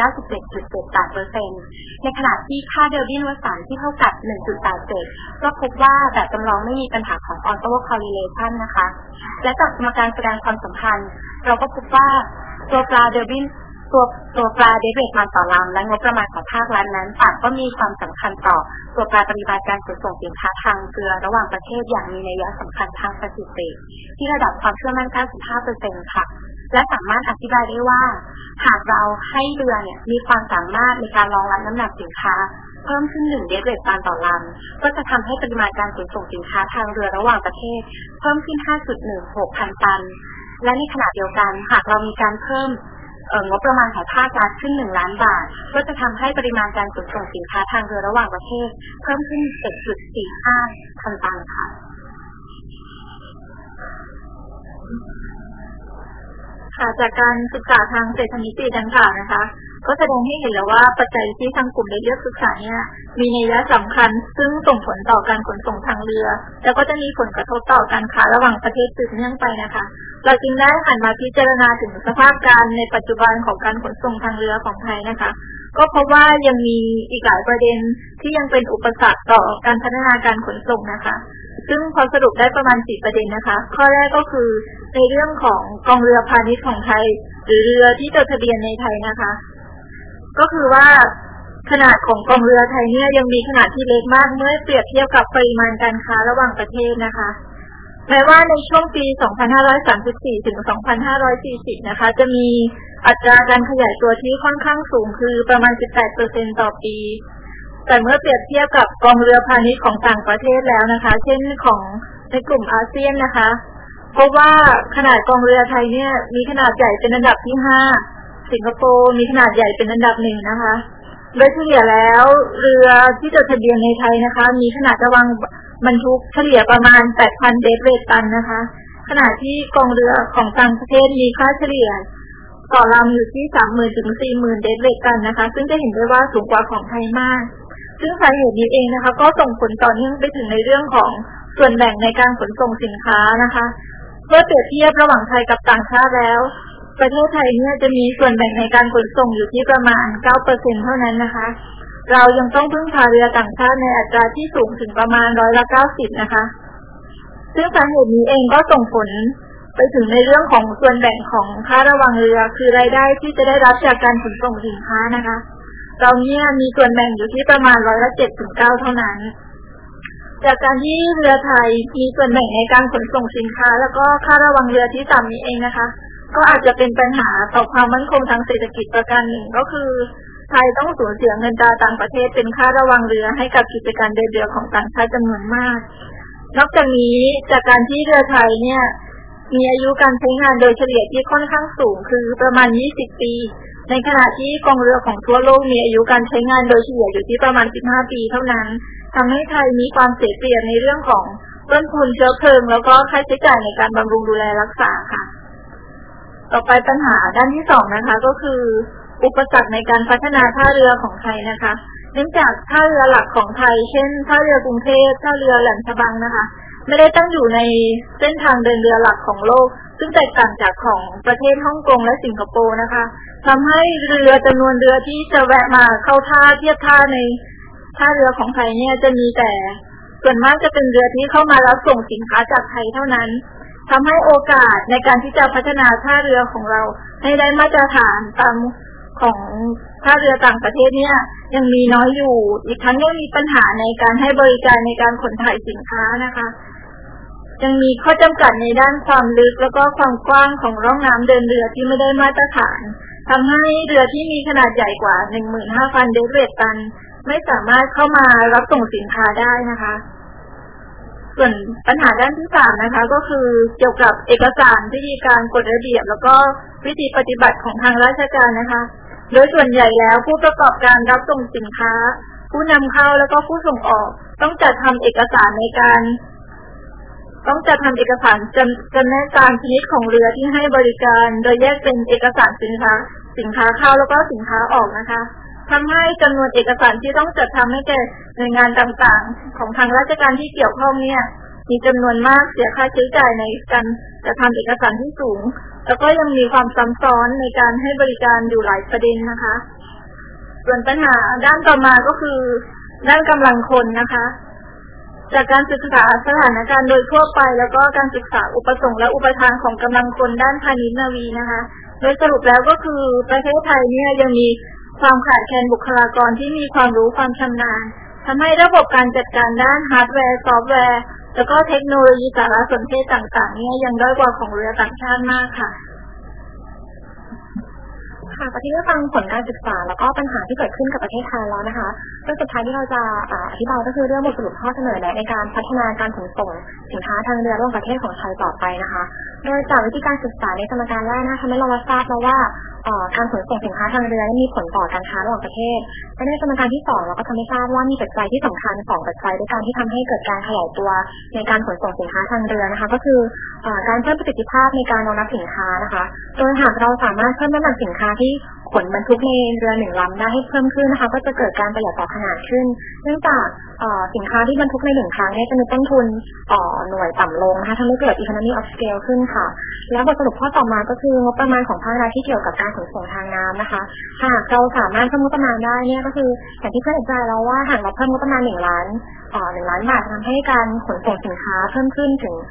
97.78% ในขณะที่ค่าเดลวินวสันที่เท่ากับ 1.87 ก็พบว่าแบบจำลองไม่มีปัญหาของ auto correlation นะคะและจากสมการแสดงความสัมพันธ์เราก็พบว่าตัวปลาเดลวินตัวปลาเดดเรทมันต่อลำและงบประมาณของภาครัฐนั้นต่างก็มีความสำคัญต่อตัวปลาปริมาณการขนส่งสินค้าทางเรือระหว่างประเทศอย่างมีนัยสำคัญทางสถิติที่ระดับความเชื่อมั่น 95% ค่ะและสามารถอธิบายได้ว่าหากเราให้เรือเนี่ยมีความสามารถในการรองรับน้ำหนักสินค้าเพิ่มขึ้น1เดดเรทตันต่อลำก็จะทำให้ปริมาณการขนส่งสินค้าทางเรือระหว่างประเทศเพิ่มขึ้น 5.16 พันตันและในขณะเดียวกันหากเรามีการเพิ่มงบประมาณของภาครัฐขึ้น1ล้านบาทก็จะทำให้ปริมาณการขนส่งสินค้าทางเรือระหว่างประเทศเพิ่มขึ้น 7.45 พันตันค่ะจากการศึกษาทางเศรษฐนิติดังกล่าวนะคะก็แสดงให้เห็นแล้วว่าปัจจัยที่ทางกลุ่มได้เลือกศึกษาเนี่ยมีนัยสำคัญซึ่งส่งผลต่อการขนส่งทางเรือแล้วก็จะมีผลกระทบต่อการค้าระหว่างประเทศสืบเนื่องไปนะคะเราจึงได้หันมาพิจารณาถึงสภาพการในปัจจุบันของการขนส่งทางเรือของไทยนะคะก็เพราะว่ายังมีอีกหลายประเด็นที่ยังเป็นอุปสรรคต่อการพัฒนาการขนส่งนะคะซึ่งพอสรุปได้ประมาณ4ประเด็นนะคะข้อแรกก็คือในเรื่องของกองเรือพาณิชย์ของไทยหรือเรือที่จดทะเบียนในไทยนะคะก็คือว่าขนาดของกองเรือไทยเนี่ยยังมีขนาดที่เล็กมากเมื่อเปรียบเทียบกับปริมาณการค้าระหว่างประเทศนะคะแม้ว่าในช่วงปี 2534 ถึง 2540 นะคะจะมีอัตราการขยายตัวที่ค่อนข้างสูงคือประมาณ 18% ต่อปีแต่เมื่อเปรียบเทียบกับกองเรือพาณิชย์ของต่างประเทศแล้วนะคะเช่นของในกลุ่มอาเซียนนะคะพบว่าขนาดกองเรือไทยเนี่ยมีขนาดใหญ่เป็นอันดับที่5สิงคโปร์มีขนาดใหญ่เป็นอันดับ1นะคะโดยเฉลี่ยแล้วเรือที่จดทะเบียนในไทยนะคะมีขนาดกระวังบรรทุกเฉลี่ยประมาณ 8,000 เดดเรทตันนะคะขณะที่กองเรือของต่างประเทศมีค่าเฉลี่ยต่อลำอยู่ที่ 30,000 ถึง 40,000 เดดเรทตันนะคะซึ่งจะเห็นได้ว่าสูงกว่าของไทยมากซึ่งสาเหตุนี้เองนะคะก็ส่งผลต่อเนื่องไปถึงในเรื่องของส่วนแบ่งในการขนส่งสินค้านะคะเมื่อเปรียบเทียบระหว่างไทยกับต่างชาติแล้วประเทศไทยเนี่ยจะมีส่วนแบ่งในการขนส่งอยู่ที่ประมาณ 9% เท่านั้นนะคะเรายังต้องพึ่งพาเรือต่างชาติในอัตราที่สูงถึงประมาณ90%นะคะซึ่งสาเหตุนี้เองก็ส่งผลไปถึงในเรื่องของส่วนแบ่งของค่าระวังเรือคือรายได้ที่จะได้รับจากการขนส่งสินค้านะคะเราเนี่ยมีส่วนแบ่งอยู่ที่ประมาณ7-9%เท่านั้นจากการที่เรือไทยมีส่วนแบ่งในการขนส่งสินค้าแล้วก็ค่าระวังเรือที่ต่ำนี้เองนะคะก็อาจจะเป็นปัญหาต่อความมั่นคงทางเศรษฐกิจประการหนึ่งก็คือไทยต้องสูญเสียเงินตราต่างประเทศเป็นค่าระวังเรือให้กับกิจการเดินเรือของต่างชาติจำนวนมากนอกจากนี้จากการที่เรือไทยเนี่ยมีอายุการใช้งานโดยเฉลี่ยที่ค่อนข้างสูงคือประมาณ20 ปีในขณะที่กองเรือของทั่วโลกมีอายุการใช้งานโดยเฉลี่ยอยู่ที่ประมาณ15 ปีเท่านั้นทำให้ไทยมีความเสียเปรียบในเรื่องของต้นทุนเชื้อเพลิงแล้วก็ค่าใช้จ่ายในการบำรุงดูแลรักษาค่ะต่อไปปัญหาด้านที่2นะคะก็คืออุปสรรคในการพัฒนาท่าเรือของไทยนะคะเนื่องจากท่าเรือหลักของไทยเช่นท่าเรือกรุงเทพท่าเรือแหลมฉบังนะคะไม่ได้ตั้งอยู่ในเส้นทางเดินเรือหลักของโลกซึ่งแตกต่างจากของประเทศฮ่องกงและสิงคโปร์นะคะทำให้เรือจำนวนเรือที่จะแวะมาเข้าท่าเทียบท่าในท่าเรือของไทยเนี่ยจะมีแต่ส่วนมากจะเป็นเรือที่เข้ามารับส่งสินค้าจากไทยเท่านั้นทำให้โอกาสในการที่จะพัฒนาท่าเรือของเราให้ได้มาตรฐานตามของท่าเรือต่างประเทศเนี่ยยังมีน้อยอยู่อีกทั้งยังมีปัญหาในการให้บริการในการขนถ่ายสินค้านะคะยังมีข้อจำกัดในด้านความลึกแล้วก็ความกว้างของร่องน้ำเดินเรือที่ไม่ได้มาตรฐานทำให้เรือที่มีขนาดใหญ่กว่า 15,000 เดดเวทตันไม่สามารถเข้ามารับส่งสินค้าได้นะคะส่วนปัญหาด้านที่3นะคะก็คือเกี่ยวกับเอกสารวิธีการกฎระเบียบแล้วก็วิธีปฏิบัติของทางราชการนะคะโดยส่วนใหญ่แล้วผู้ประกอบการรับส่งสินค้าผู้นำเข้าแล้วก็ผู้ส่งออกต้องจัดทำเอกสารจำแนกการชนิดของเรือที่ให้บริการโดยแยกเป็นเอกสารสินค้าเข้าแล้วก็สินค้าออกนะคะทำให้จำนวนเอกสารที่ต้องจัดทำให้แก่หน่วยงานต่างๆของทางราชการที่เกี่ยวข้องเนี่ยมีจำนวนมากเสียค่าใช้จ่ายในการจัดทำเอกสารที่สูงแล้วก็ยังมีความซับซ้อนในการให้บริการอยู่หลายประเด็นนะคะส่วนปัญหาด้านต่อมาก็คือด้านกำลังคนนะคะจากการศึกษาสถานการณ์โดยทั่วไปแล้วก็การศึกษาอุปสงค์และอุปทานของกำลังคนด้านพาณิชย์นาวีนะคะโดยสรุปแล้วก็คือประเทศไทยเนี่ยยังมีความขาดแคลนบุคลากรที่มีความรู้ความชำนาญทำให้ระบบการจัดการด้านฮาร์ดแวร์ซอฟต์แวร์แล้วก็เทคโนโลยีสารสนเทศต่างๆเนี่ยยังด้อยกว่าของเรือต่างชาติมากค่ะประเทศได้ฟังผลการศึกษาแล้วก็ปัญหาที่เกิดขึ้นกับประเทศไทยแล้วนะคะเรื่องสุดท้ายที่เราจะอธิบายก็คือเรื่องบทสรุปข้อเสนอแนะในการพัฒนาการขนส่งสินค้าทางเรือระหว่างประเทศของไทยต่อไปนะคะโดยจากวิธีการศึกษาในสมการแรกนะคะทำให้เราทราบแล้วว่าการขนส่งสินค้าทางเรือมีผลต่อการค้าระหว่างประเทศและในสมการที่2เราก็ทำให้ทราบว่ามีปัจจัยที่สำคัญ2ปัจจัยด้วยกันที่ทำให้เกิดการขยายตัวในการขนส่งสินค้าทางเรือนะคะก็คือการเพิ่มประสิทธิภาพในการรองรับสินค้านะคะโดยหากเราสามารถเพิ่มน้ำหนักสินค้าที่ขนบรรทุกในเรือ1ลำได้ให้เพิ่มขึ้นนะคะก็จะเกิดการประหยัดต่อขนาดขึ้นเนื่องจากสินค้าที่บรรทุกใน1ครั้งเนี่ยจะมีต้นทุนหน่วยต่ำลงนะคะทำให้เกิด economy of scale ขึ้นค่ะและบทสรุปข้อต่อมาก็คืองบประมาณของภาครัฐที่เกี่ยวกับการขนส่งทางน้ำนะคะหากเราสามารถเพิ่มงบประมาณได้เนี่ยก็คืออย่างที่เพื่อนอธิบายแล้วว่าหากเราเพิ่มงบประมาณ1 ล้านบาททำให้การขนส่งสินค้าเพิ่มขึ้นถึง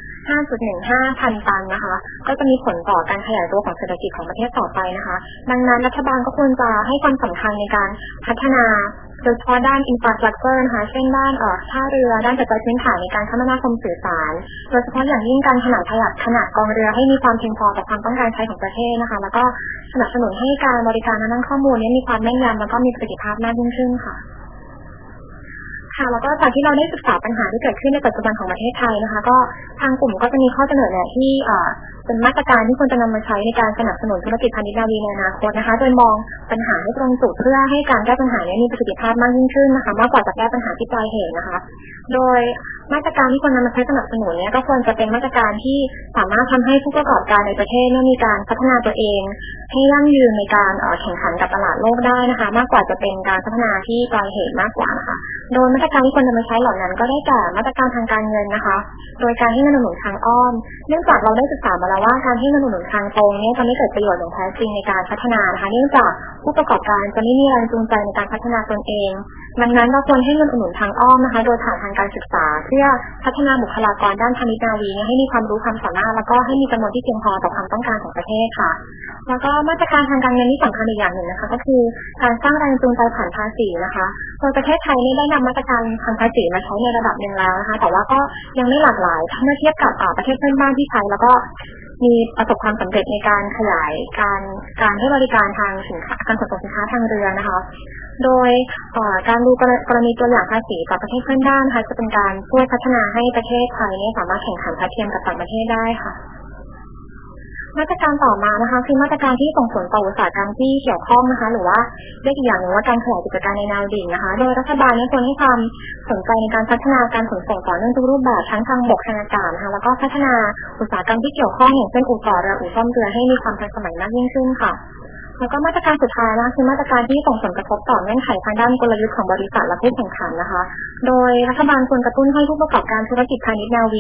5.15 พันตันนะคะก็จะมีผลต่อการขยายตัวของเศรษฐกิจของประเทศต่อไปนะคะดังนั้นรัฐบาลก็ควรจะให้ความสำคัญในการพัฒนาโดยเฉพาะด้าน infrastructure นะคะเช่นด้านท่าเรือด้านปัจจัยพื้นฐานในการคมนาคมสื่อสารโดยเฉพาะอย่างยิ่งการขนาดกองเรือให้มีความเพียงพอต่อความต้องการใช้ของประเทศนะคะแล้วก็สนับสนุนให้การบริการด้านข้อมูลนี้มีความแม่นยำแล้วก็มีประสิทธิภาพมากยิ่งขึ้นค่ะแล้วก็จากที่เราได้ศึกษาปัญหาที่เกิดขึ้นในปัจจุบันของประเทศไทยนะคะก็ทางกลุ่มก็จะมีข้อเสนอแนะที่เป็นมาตรการที่ควรจะนำมาใช้ในการสนับสนุนธุรกิจพาณิชย์นาวีในอนาคตนะคะโดยมองปัญหาให้ตรงจุดเพื่อให้การแก้ปัญหานี้มีประสิทธิภาพมากยิ่งขึ้นนะคะมากกว่าจะแก้ปัญหาที่ปลายเหตุนะคะโดยมาตรการที่ควรนำมาใช้สนับสนุนเนี่ยก็ควรจะเป็นมาตรการที่สามารถทำให้ผู้ประกอบการในประเทศมีการพัฒนาตัวเองให้ยั่งยืนในการแข่งขันกับตลาดโลกได้นะคะมากกว่าจะเป็นการพัฒนาที่ปลายเหตุมากกว่านะคะโดยมาตรการที่ควรนำมาใช้เหล่านั้นก็ได้แก่มาตรการทางการเงินนะคะโดยการให้เงินหนุนทางอ้อมเนื่องจากเราได้ศึกษามาแล้วว่าการให้เงินหนุนทางตรงนี้จะไม่เกิดประโยชน์อย่างแท้จริงในการพัฒนานะคะเนื่องจากผู้ประกอบการจะไม่มีแรงจูงใจในการพัฒนาตนเองดังนั้นเราควรให้เงินอุดหนุนทางอ้อมนะคะโดยผ่านทางการศึกษาเพื่อพัฒนาบุคลากรด้านพาณิชย์นาวีให้มีความรู้ความสามารถแล้วก็ให้มีจำนวนที่เพียงพอต่อความต้องการของประเทศค่ะแล้วก็มาตรการทางการเงินที่สำคัญอีกอย่างหนึ่งนะคะก็คือการสร้างแรงจูงใจผ่านภาษีนะคะโดยประเทศไทยได้นำมาตรการทางภาษีมาใช้ในระดับหนึ่งแล้วนะคะแต่ว่าก็ยังไม่หลากหลายถ้าเมื่อเทียบกับประเทศเพื่อนบ้านที่ใช้แล้วก็มีประสบความสำเร็จในการขยายการให้บริการทางสินค้าการขนส่งสินค้าทางเรือนะคะโดยการดูกรณีตัวอย่างภาษีจากประเทศเพื่อนบ้านนะคะจะเป็นการช่วยพัฒนาให้ประเทศไทยสามารถแข่งขันทัดเทียมกับต่างประเทศได้ค่ะมาตรการต่อมานะคะคือมาตรการที่ส่งผลต่ออุตสาหกรรมที่เกี่ยวข้องนะคะหรือว่าเรียกอีกอย่างหนึ่งว่าการขยายกิจการในแนวดิ่งนะคะโดยรัฐบาลควรให้ความสนใจในการพัฒนาการขนส่งต่อเนื่องทุกรูปแบบทั้งทางบกทางอากาศนะคะแล้วก็พัฒนาอุตสาหกรรมที่เกี่ยวข้องอย่างเช่นอู่ต่อเรืออู่ซ่อมเรือให้มีความทันสมัยมากยิ่งขึ้นค่ะแล้วก็มาตรการสุดท้ายนะคือมาตรการที่ส่งผลกระทบต่อเงื่อนไขทางด้านกลยุทธ์ของบริษัทและผู้แข่งขันนะคะโดยรัฐบาลควรกระตุ้นให้ผู้ประกอบการธุรกิจพาณิชย์นาวี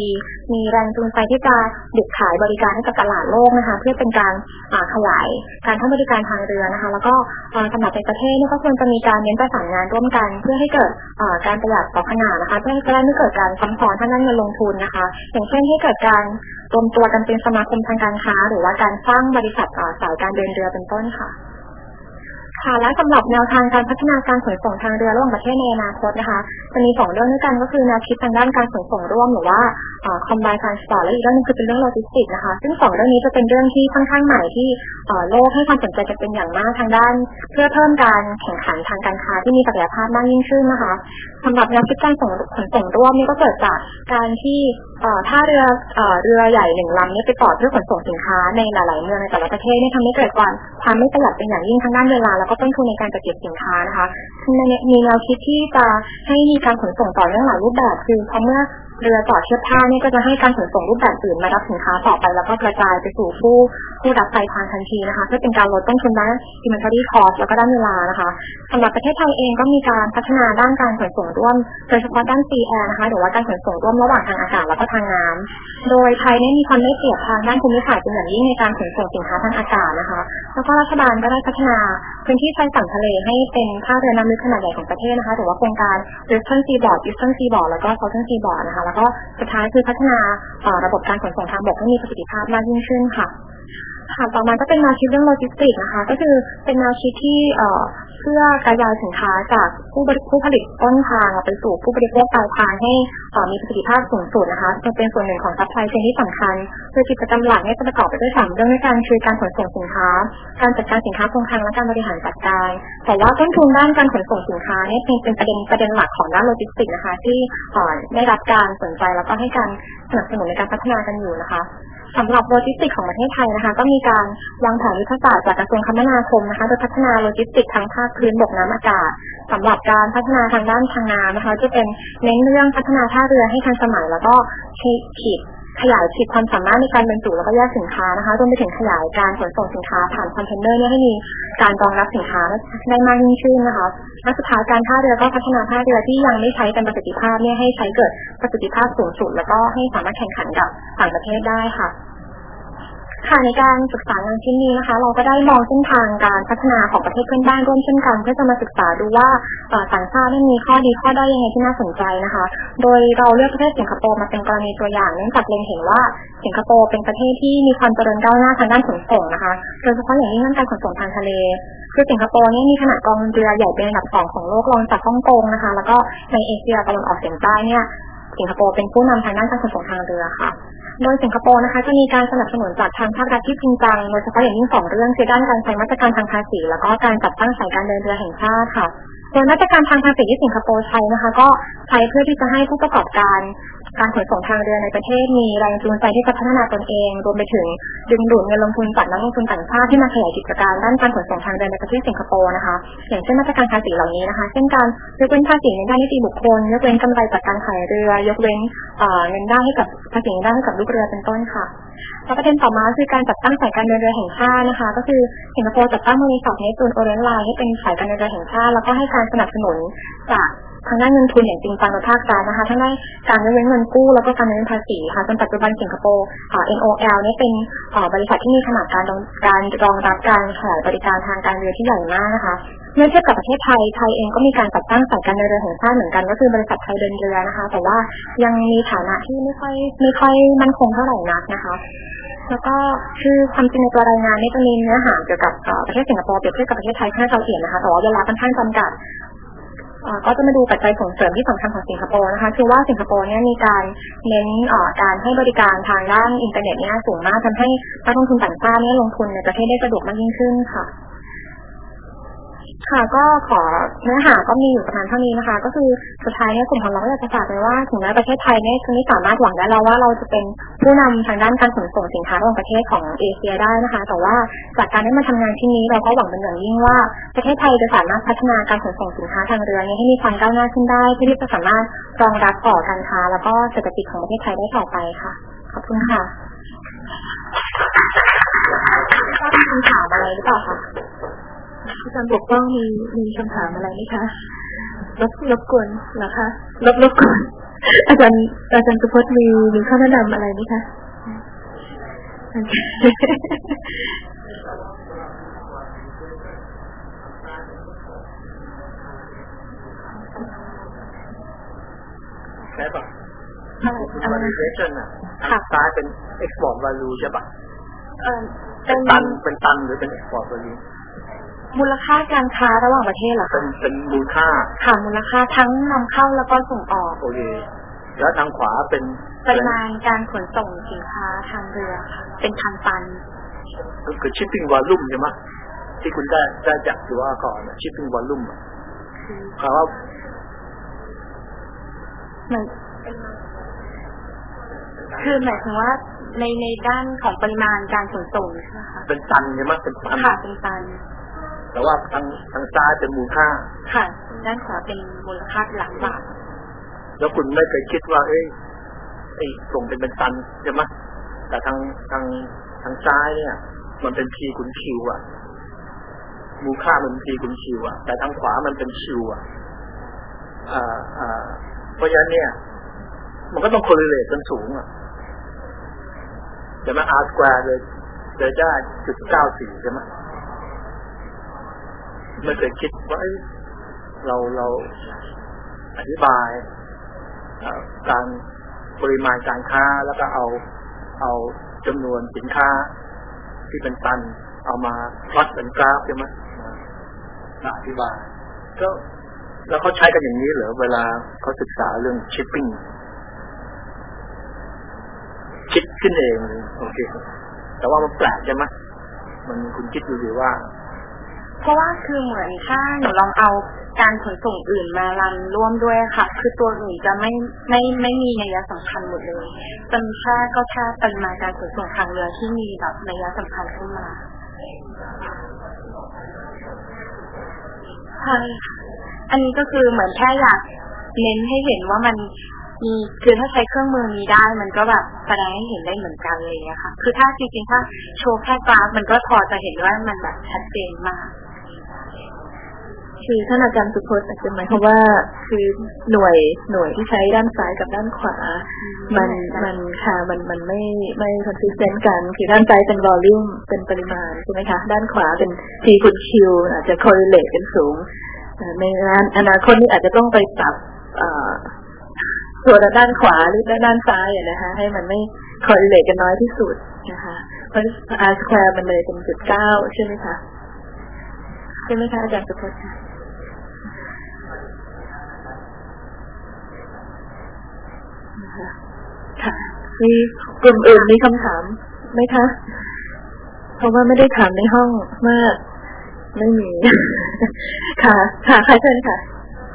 มีแรงจูงใจที่จะบุกขายบริการให้กับตลาดโลกนะคะเพื่อเป็นการขยายการให้บริการทางเรือนะคะแล้วก็สำหรับในประเทศนี่ก็ควรจะมีการเน้นประสานงานร่วมกันเพื่อให้เกิดการประหยัดต่อขนาดนะคะเพื่อจะได้ไม่เกิดการซ้ำซ้อนทางด้านเงินลงทุนนะคะอย่างเช่นให้เกิดการรวมตัวกันเป็นสมาคมทางการค้าหรือว่าการสร้างบริษัทสายการเดินเรือเป็นต้นค่ะและสำหรับแนวทางการพัฒนาการขนส่งทางเรือระหว่างประเทศในอนาคตนะคะจะมี2เรื่องด้วยกันก็คือแนวคิดทางด้านการขนส่งร่วมหรือว่าcombined transport และอีกเรื่องนึงคือเป็นเรื่องโลจิสติกส์นะคะซึ่ง2เรื่องนี้จะเป็นเรื่องที่ค่อนข้างใหม่ที่โลกให้ความสนใจกันเป็นอย่างมากทางด้านเพื่อเพิ่มการแข่งขันทางการค้าที่มีศักยภาพมากยิ่งขึ้นนะคะสำหรับแนวคิดการขนส่งร่วมนี่ก็เกิดจากการที่ถ้าเรือใหญ่1ลำนี้ไปต่อเพื่อขนส่งสินค้าในหลายๆเมืองในแต่ละประเทศนี่ทำให้เกิดความไม่ประหยัดเป็นอย่างยิ่งทางด้านเวลาแล้วก็ต้นทุนในการจัดเก็บสินค้านะคะมีแนวคิดที่จะให้มีการขนส่งต่อเนื่องหลายรูปแบบคือเพราะเมื่อเรือจอดเทียบท่านี่ก็จะให้การขนส่งรูปแบบอื่นมารับสินค้าต่อไปแล้วก็กระจายไปสู่ผู้รับปลายทางทันทีนะคะเพื่อเป็นการลดต้นทุนด้าน inventory cost แล้วก็ด้านเวลานะคะสำหรับประเทศไทยเองก็มีการพัฒนาด้านการขนส่งร่วมโดยเฉพาะด้าน sea air นะคะหรือว่าการขนส่งร่วมระหว่างทางอากาศแล้วก็ทางน้ำโดยไทยมีความได้เปรียบทางด้านภูมิศาสตร์เป็นอย่างยิ่งในการขนส่งสินค้าทางอากาศนะคะแล้วก็รัฐบาลก็ได้พัฒนาพื้นที่ชายฝั่งทะเลให้เป็นท่าเรือน้ำลึกขนาดใหญ่ของประเทศนะคะหรือว่าโครงการ Western Seaboard Eastern Seaboard แล้วก็ Southern Seaboard นะคะแล้วก็สุดท้ายคือพัฒนาระบบการขนส่งทางบกให้มีประสิทธิภาพมากยิ่งขึ้นค่ะต่อมาก็เป็นแนวคิดเรื่องโลจิสติกส์นะคะก็คือเป็นแนวคิดที่เพื่อกระจายสินค้าจากผู้ผลิตต้นทางไปสู่ผู้บริโภคปลายทางให้มีประสิทธิภาพสูงสุดนะคะจะเป็นส่วนหนึ่งของซัพพลายเชนที่สำคัญโดยกิจกรรมหลักจะประกอบไปด้วย3เรื่องด้วยกันคือการขนส่งสินค้าการจัดการสินค้าคงคลังและการบริหารจัดการแต่ว่าต้นทุนด้านการขนส่งสินค้าเป็นประเด็นหลักของด้านโลจิสติกส์นะคะที่ได้รับการสนใจแล้วก็ให้การสนับสนุนในการพัฒนากันอยู่นะคะสำหรับโลจิสติกส์ของประเทศไทยนะคะก็มีการวางแผนยุทธศาสตร์จากกระทรวงคมนาคมนะคะโดยพัฒนาโลจิสติกส์ทั้งภาคพื้นบกน้ำอากาศสำหรับการพัฒนาทางด้านทางน้ำนะคะจะเป็นเน้นเรื่องพัฒนาท่าเรือให้ทันสมัยแล้วก็ขยายขีดความสามารถในการบรรจุแล้วก็แยกสินค้านะคะรวมไปถึงขยายการขนส่งสินค้าผ่านคอนเทนเนอร์ให้มีการรองรับสินค้าได้มากยิ่งขึ้นนะคะและสุดท้ายการท่าเรือก็พัฒนาท่าเรือที่ยังไม่ใช้เป็นประสิทธิภาพให้ใช้เกิดประสิทธิภาพสูงสุดแล้วก็ให้สามารถแข่งขันกับต่างประเทศได้ค่ะในการศึกษางานชิ้นนี้นะคะเราก็ได้มองเส้นทางการพัฒนาของประเทศเพื่อนบ้านร่วมเช่นกันเพื่อจะมาศึกษาดูว่าต่างชาติมีข้อดีข้อด้อยยังไงที่น่าสนใจนะคะโดยเราเลือกประเทศสิงคโปร์มาเป็นกรณีตัวอย่างเนื่องจากเล็งเห็นว่าสิงคโปร์เป็นประเทศที่มีความเจริญก้าวหน้าทางด้านขนส่งนะคะโดยเฉพาะอย่างยิ่งเรื่องการขนส่งทางทะเลคือสิงคโปร์มีขนาดกองเรือใหญ่เป็นอันดับ2ของโลกรองจากฮ่องกงนะคะแล้วก็ในเอเชียตะวันออกเฉียงใต้สิงคโปร์เป็นผู้นำทางด้านการขนส่งทางเรือค่ะโดยสิงคโปร์นะคะจะมีการสนับสนุนจากทางภาครัฐที่จริงจังโดยเฉพาะอย่างยิ่ง2เรื่องคือด้านการใช้มาตรการทางภาษีแล้วก็การจัดตั้งสายการเดินเรือแห่งชาติค่ะโดยมาตรการทางภาษีที่สิงคโปร์ใช้นะคะก็ใช้เพื่อที่จะให้ผู้ประกอบการขนส่งทางเรือในประเทศมีแรงจูงใจที่จะพัฒนาตนเองรวมไปถึงดึงดูดเงินลงทุนจากนักลงทุนต่างชาติที่มาขยายกิจการด้านการขนส่งทางเรือในประเทศสิงคโปร์นะคะอย่างเช่นมาตรการภาษีเหล่านี้นะคะเช่นการยกเว้นภาษีในด้านนิติบุคคลยกเว้นกำไรจากการขายเรือยกเว้นเงินได้ให้กับภาษีได้ให้กับลูกเรือเป็นต้นค่ะแล้วประเด็นต่อมาคือการจัดตั้งสายการเดินเรือแห่งชาตินะคะก็คือสิงคโปร์จัดตั้งบริษัทเนตูนโอเรนท์ไลน์ให้เป็นสายการเดินเรือแห่งชาติแล้วก็ให้การสนับสนุนจากทางด้านเงินทุนอย่างจริงจังในภาครัฐนะคะทั้งด้านการยกเว้นเงินกู้แล้วก็การยกเว้นภาษีค่ะจนปัจจุบันสิงคโปร์NOL เป็นบริษัทที่มีขนาดการรองรับการขยายบริการทางการเรือที่ใหญ่มากนะคะเมื่อเทียบกับประเทศไทยเองก็มีการจัดตั้งสายการเดินเรือแห่งชาติเหมือนกันก็คือบริษัทไทยเดินเรือนะคะแต่ว่ายังมีฐานะที่ไม่ค่อยมั่นคงเท่าไหร่นักนะคะแล้วก็คือความจริงในตัวรายงานจะมีเนื้อหาเกี่ยวกับประเทศสิงคโปร์เปรียบเทียบกับประเทศไทยค่อนข้างละเอียดนะคะแต่ว่าเวลาค่อนข้างจำกัดก็จะมาดูปัจจัยส่งเสริมที่สำคัญของสิงคโปร์นะคะคือว่าสิงคโปร์มีการเน้นการให้บริการทางด้านอินเทอร์เน็ตสูงมากทำให้นักลงทุนต่างชาติลงทุนในประเทศได้สะดวกมากยิ่งขึ้นค่ะก็ขอเนื้อหาก็มีอยู่ประมาณเท่านี้นะคะก็คือสุดท้ายกลุ่มของเราก็อยากจะฝากไว้ว่าถึงแม้ประเทศไทยจะไม่สามารถหวังได้แล้วว่าเราจะเป็นผู้นำทางด้านการขนส่งสินค้าระหว่างประเทศของเอเชียได้นะคะแต่ว่าจากการได้มาทำงานที่นี้เราก็หวังเป็นอย่างยิ่งว่าประเทศไทยจะสามารถพัฒนาการขนส่งสินค้าทางเรือให้มีความก้าวหน้าขึ้นได้เพื่อที่จะสามารถรองรับต่อการค้าแล้วก็เศรษฐกิจของประเทศไทยได้ต่อไปค่ะขอบคุณค่ะมีคำถามอะไรหรือเปล่าคะอาจารย์ปกป้องมีคำถามอะไรไหมคะรบกวนเหรอคะรบกวนอาจารย์สุพจน์มีข้อแนะนำอะไรไหมคะใช่ป่ะvaluation อ่ะทางซ้ายเป็น export value ใช่ป่ะเป็นตันหรือเป็น export value มูลค่าการค้าระหว่างประเทศเหรอคะเป็นมูลค่าค่ะมูลค่าทั้งนำเข้าแล้วก็ส่งออกโอเคแล้วทางขวาเป็นปริมาณการขนส่งสินค้าทางเรือค่ะเป็นพันตันคือ shipping volume ใช่ไหมที่คุณได้จากตัวก่อน shipping volume เพราะว่าคือหมายถึงว่าในด้านของปริมาณการขนส่งใช่ไหมคะเป็นตันใช่ไหมเป็นตันค่ะเป็นตันแต่ว่าทางซ้ายเป็นมูลค่าค่ะด้านขวาเป็นมูลค่าหลักบาทแล้วคุณไม่เคยคิดว่าส่งเป็นตันใช่ไหมแต่ทางซ้ายเนี่ยมันเป็น P คูณ Q อ่ะมูลค่ามัน P คูณ Q อ่ะแต่ทางขวามันเป็น Q อ่ะเพราะฉะนั้นเนี่ยมันก็ต้อง correlate กันสูงอ่ะใช่ไหม R square เลยได้.94ใช่ไหมไม่เคยคิดว่าเราอธิบายการปริมาณการค้าแล้วก็เอาจำนวนสินค้าที่เป็นตันเอามาพลอตเป็นกราฟใช่ไหมอธิบายก็แล้วเขาใช้กันอย่างนี้เหรอเวลาเขาศึกษาเรื่อง shipping คิดขึ้นเองโอเคแต่ว่ามันแปลกใช่ไหมมันคุณคิดดูสิว่าเพราะว่าคือเหมือนถ้าหนูลองเอาการขนส่งอื่นมารันร่วมด้วยค่ะคือตัวอื่นจะไม่มีนัยสำคัญหมดเลยเป็นแค่ปริมาณการขนส่งทางเรือที่มีแบบนัยสำคัญขึ้นมาใช่ค่ะอันนี้ก็คือเหมือนแค่อยากเน้นให้เห็นว่ามันมีคือถ้าใช้เครื่องมือนี้ได้มันก็แบบแสดงให้เห็นได้เหมือนกันเลยอะค่ะคือถ้าจริงๆถ้าโชว์แค่กราฟมันก็พอจะเห็นว่ามันแบบชัดเจนมากคือท่านอาจารย์สุพจน์อาจจะหมายความว่าคือหน่วยที่ใช้ด้านซ้ายกับด้านขวามันค่ะมันไม่ consistent กันคือด้านซ้ายเป็น volume เป็นปริมาณใช่ไหมคะด้านขวาเป็น P คูณ Q อาจจะ correlate กันสูงในอนาคตนี้อาจจะต้องไปปรับตัวด้านขวาหรือด้านซ้ายนะคะให้มันไม่ correlate กันน้อยที่สุดนะคะเพราะ R square มันเลยเป็น.9ใช่ไหมคะใช่ไหมคะอาจารย์สุพจน์ค่ะมีกลุ่มอื่นมีคำถามไหมคะเพราะว่าไม่ได้ถามในห้องมากไม่มีค่ะใครเชิญค่ะ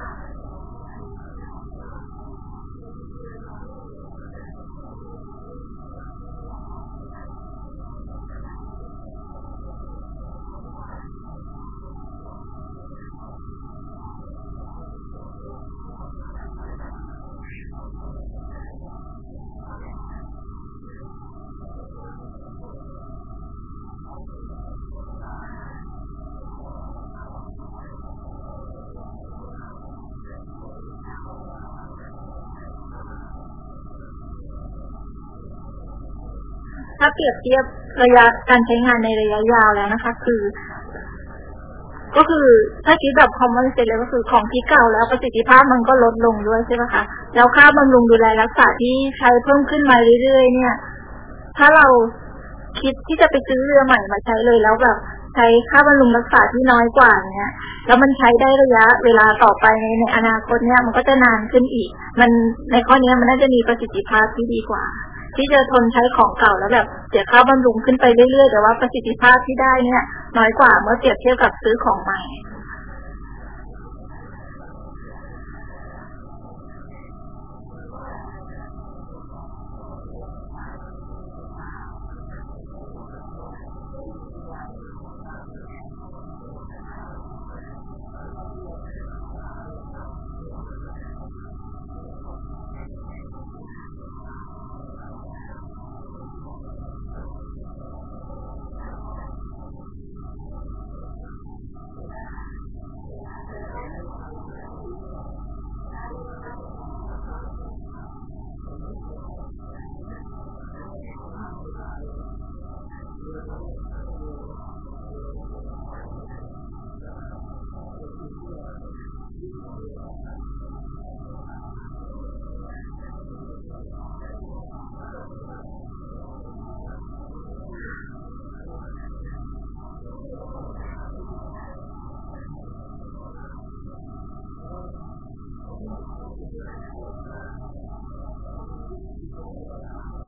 ถ้าเปรียบเทียบระยะการใช้งานในระยะยาวแล้วนะคะก็คือถ้าคิดแบบ common sense เลยก็คือของที่เก่าแล้วประสิทธิภาพมันก็ลดลงด้วยใช่ไหมคะแล้วค่าบำรุงดูแลรักษาที่ใช้เพิ่มขึ้นมาเรื่อยๆเนี่ยถ้าเราคิดที่จะไปซื้อเรือใหม่มาใช้เลยแล้วแบบใช้ค่าบำรุงรักษาที่น้อยกว่าเนี่ยแล้วมันใช้ได้ระยะเวลาต่อไปในอนาคตเนี่ยมันก็จะนานขึ้นอีกมันในข้อนี้มันน่าจะมีประสิทธิภาพที่ดีกว่าที่จะทนใช้ของเก่าแล้วแบบเสียค่าบำรุงขึ้นไปเรื่อยๆแต่ว่าประสิทธิภาพที่ได้เนี่ยน้อยกว่าเมื่อเปรียบเทียบกับซื้อของใหม่ ค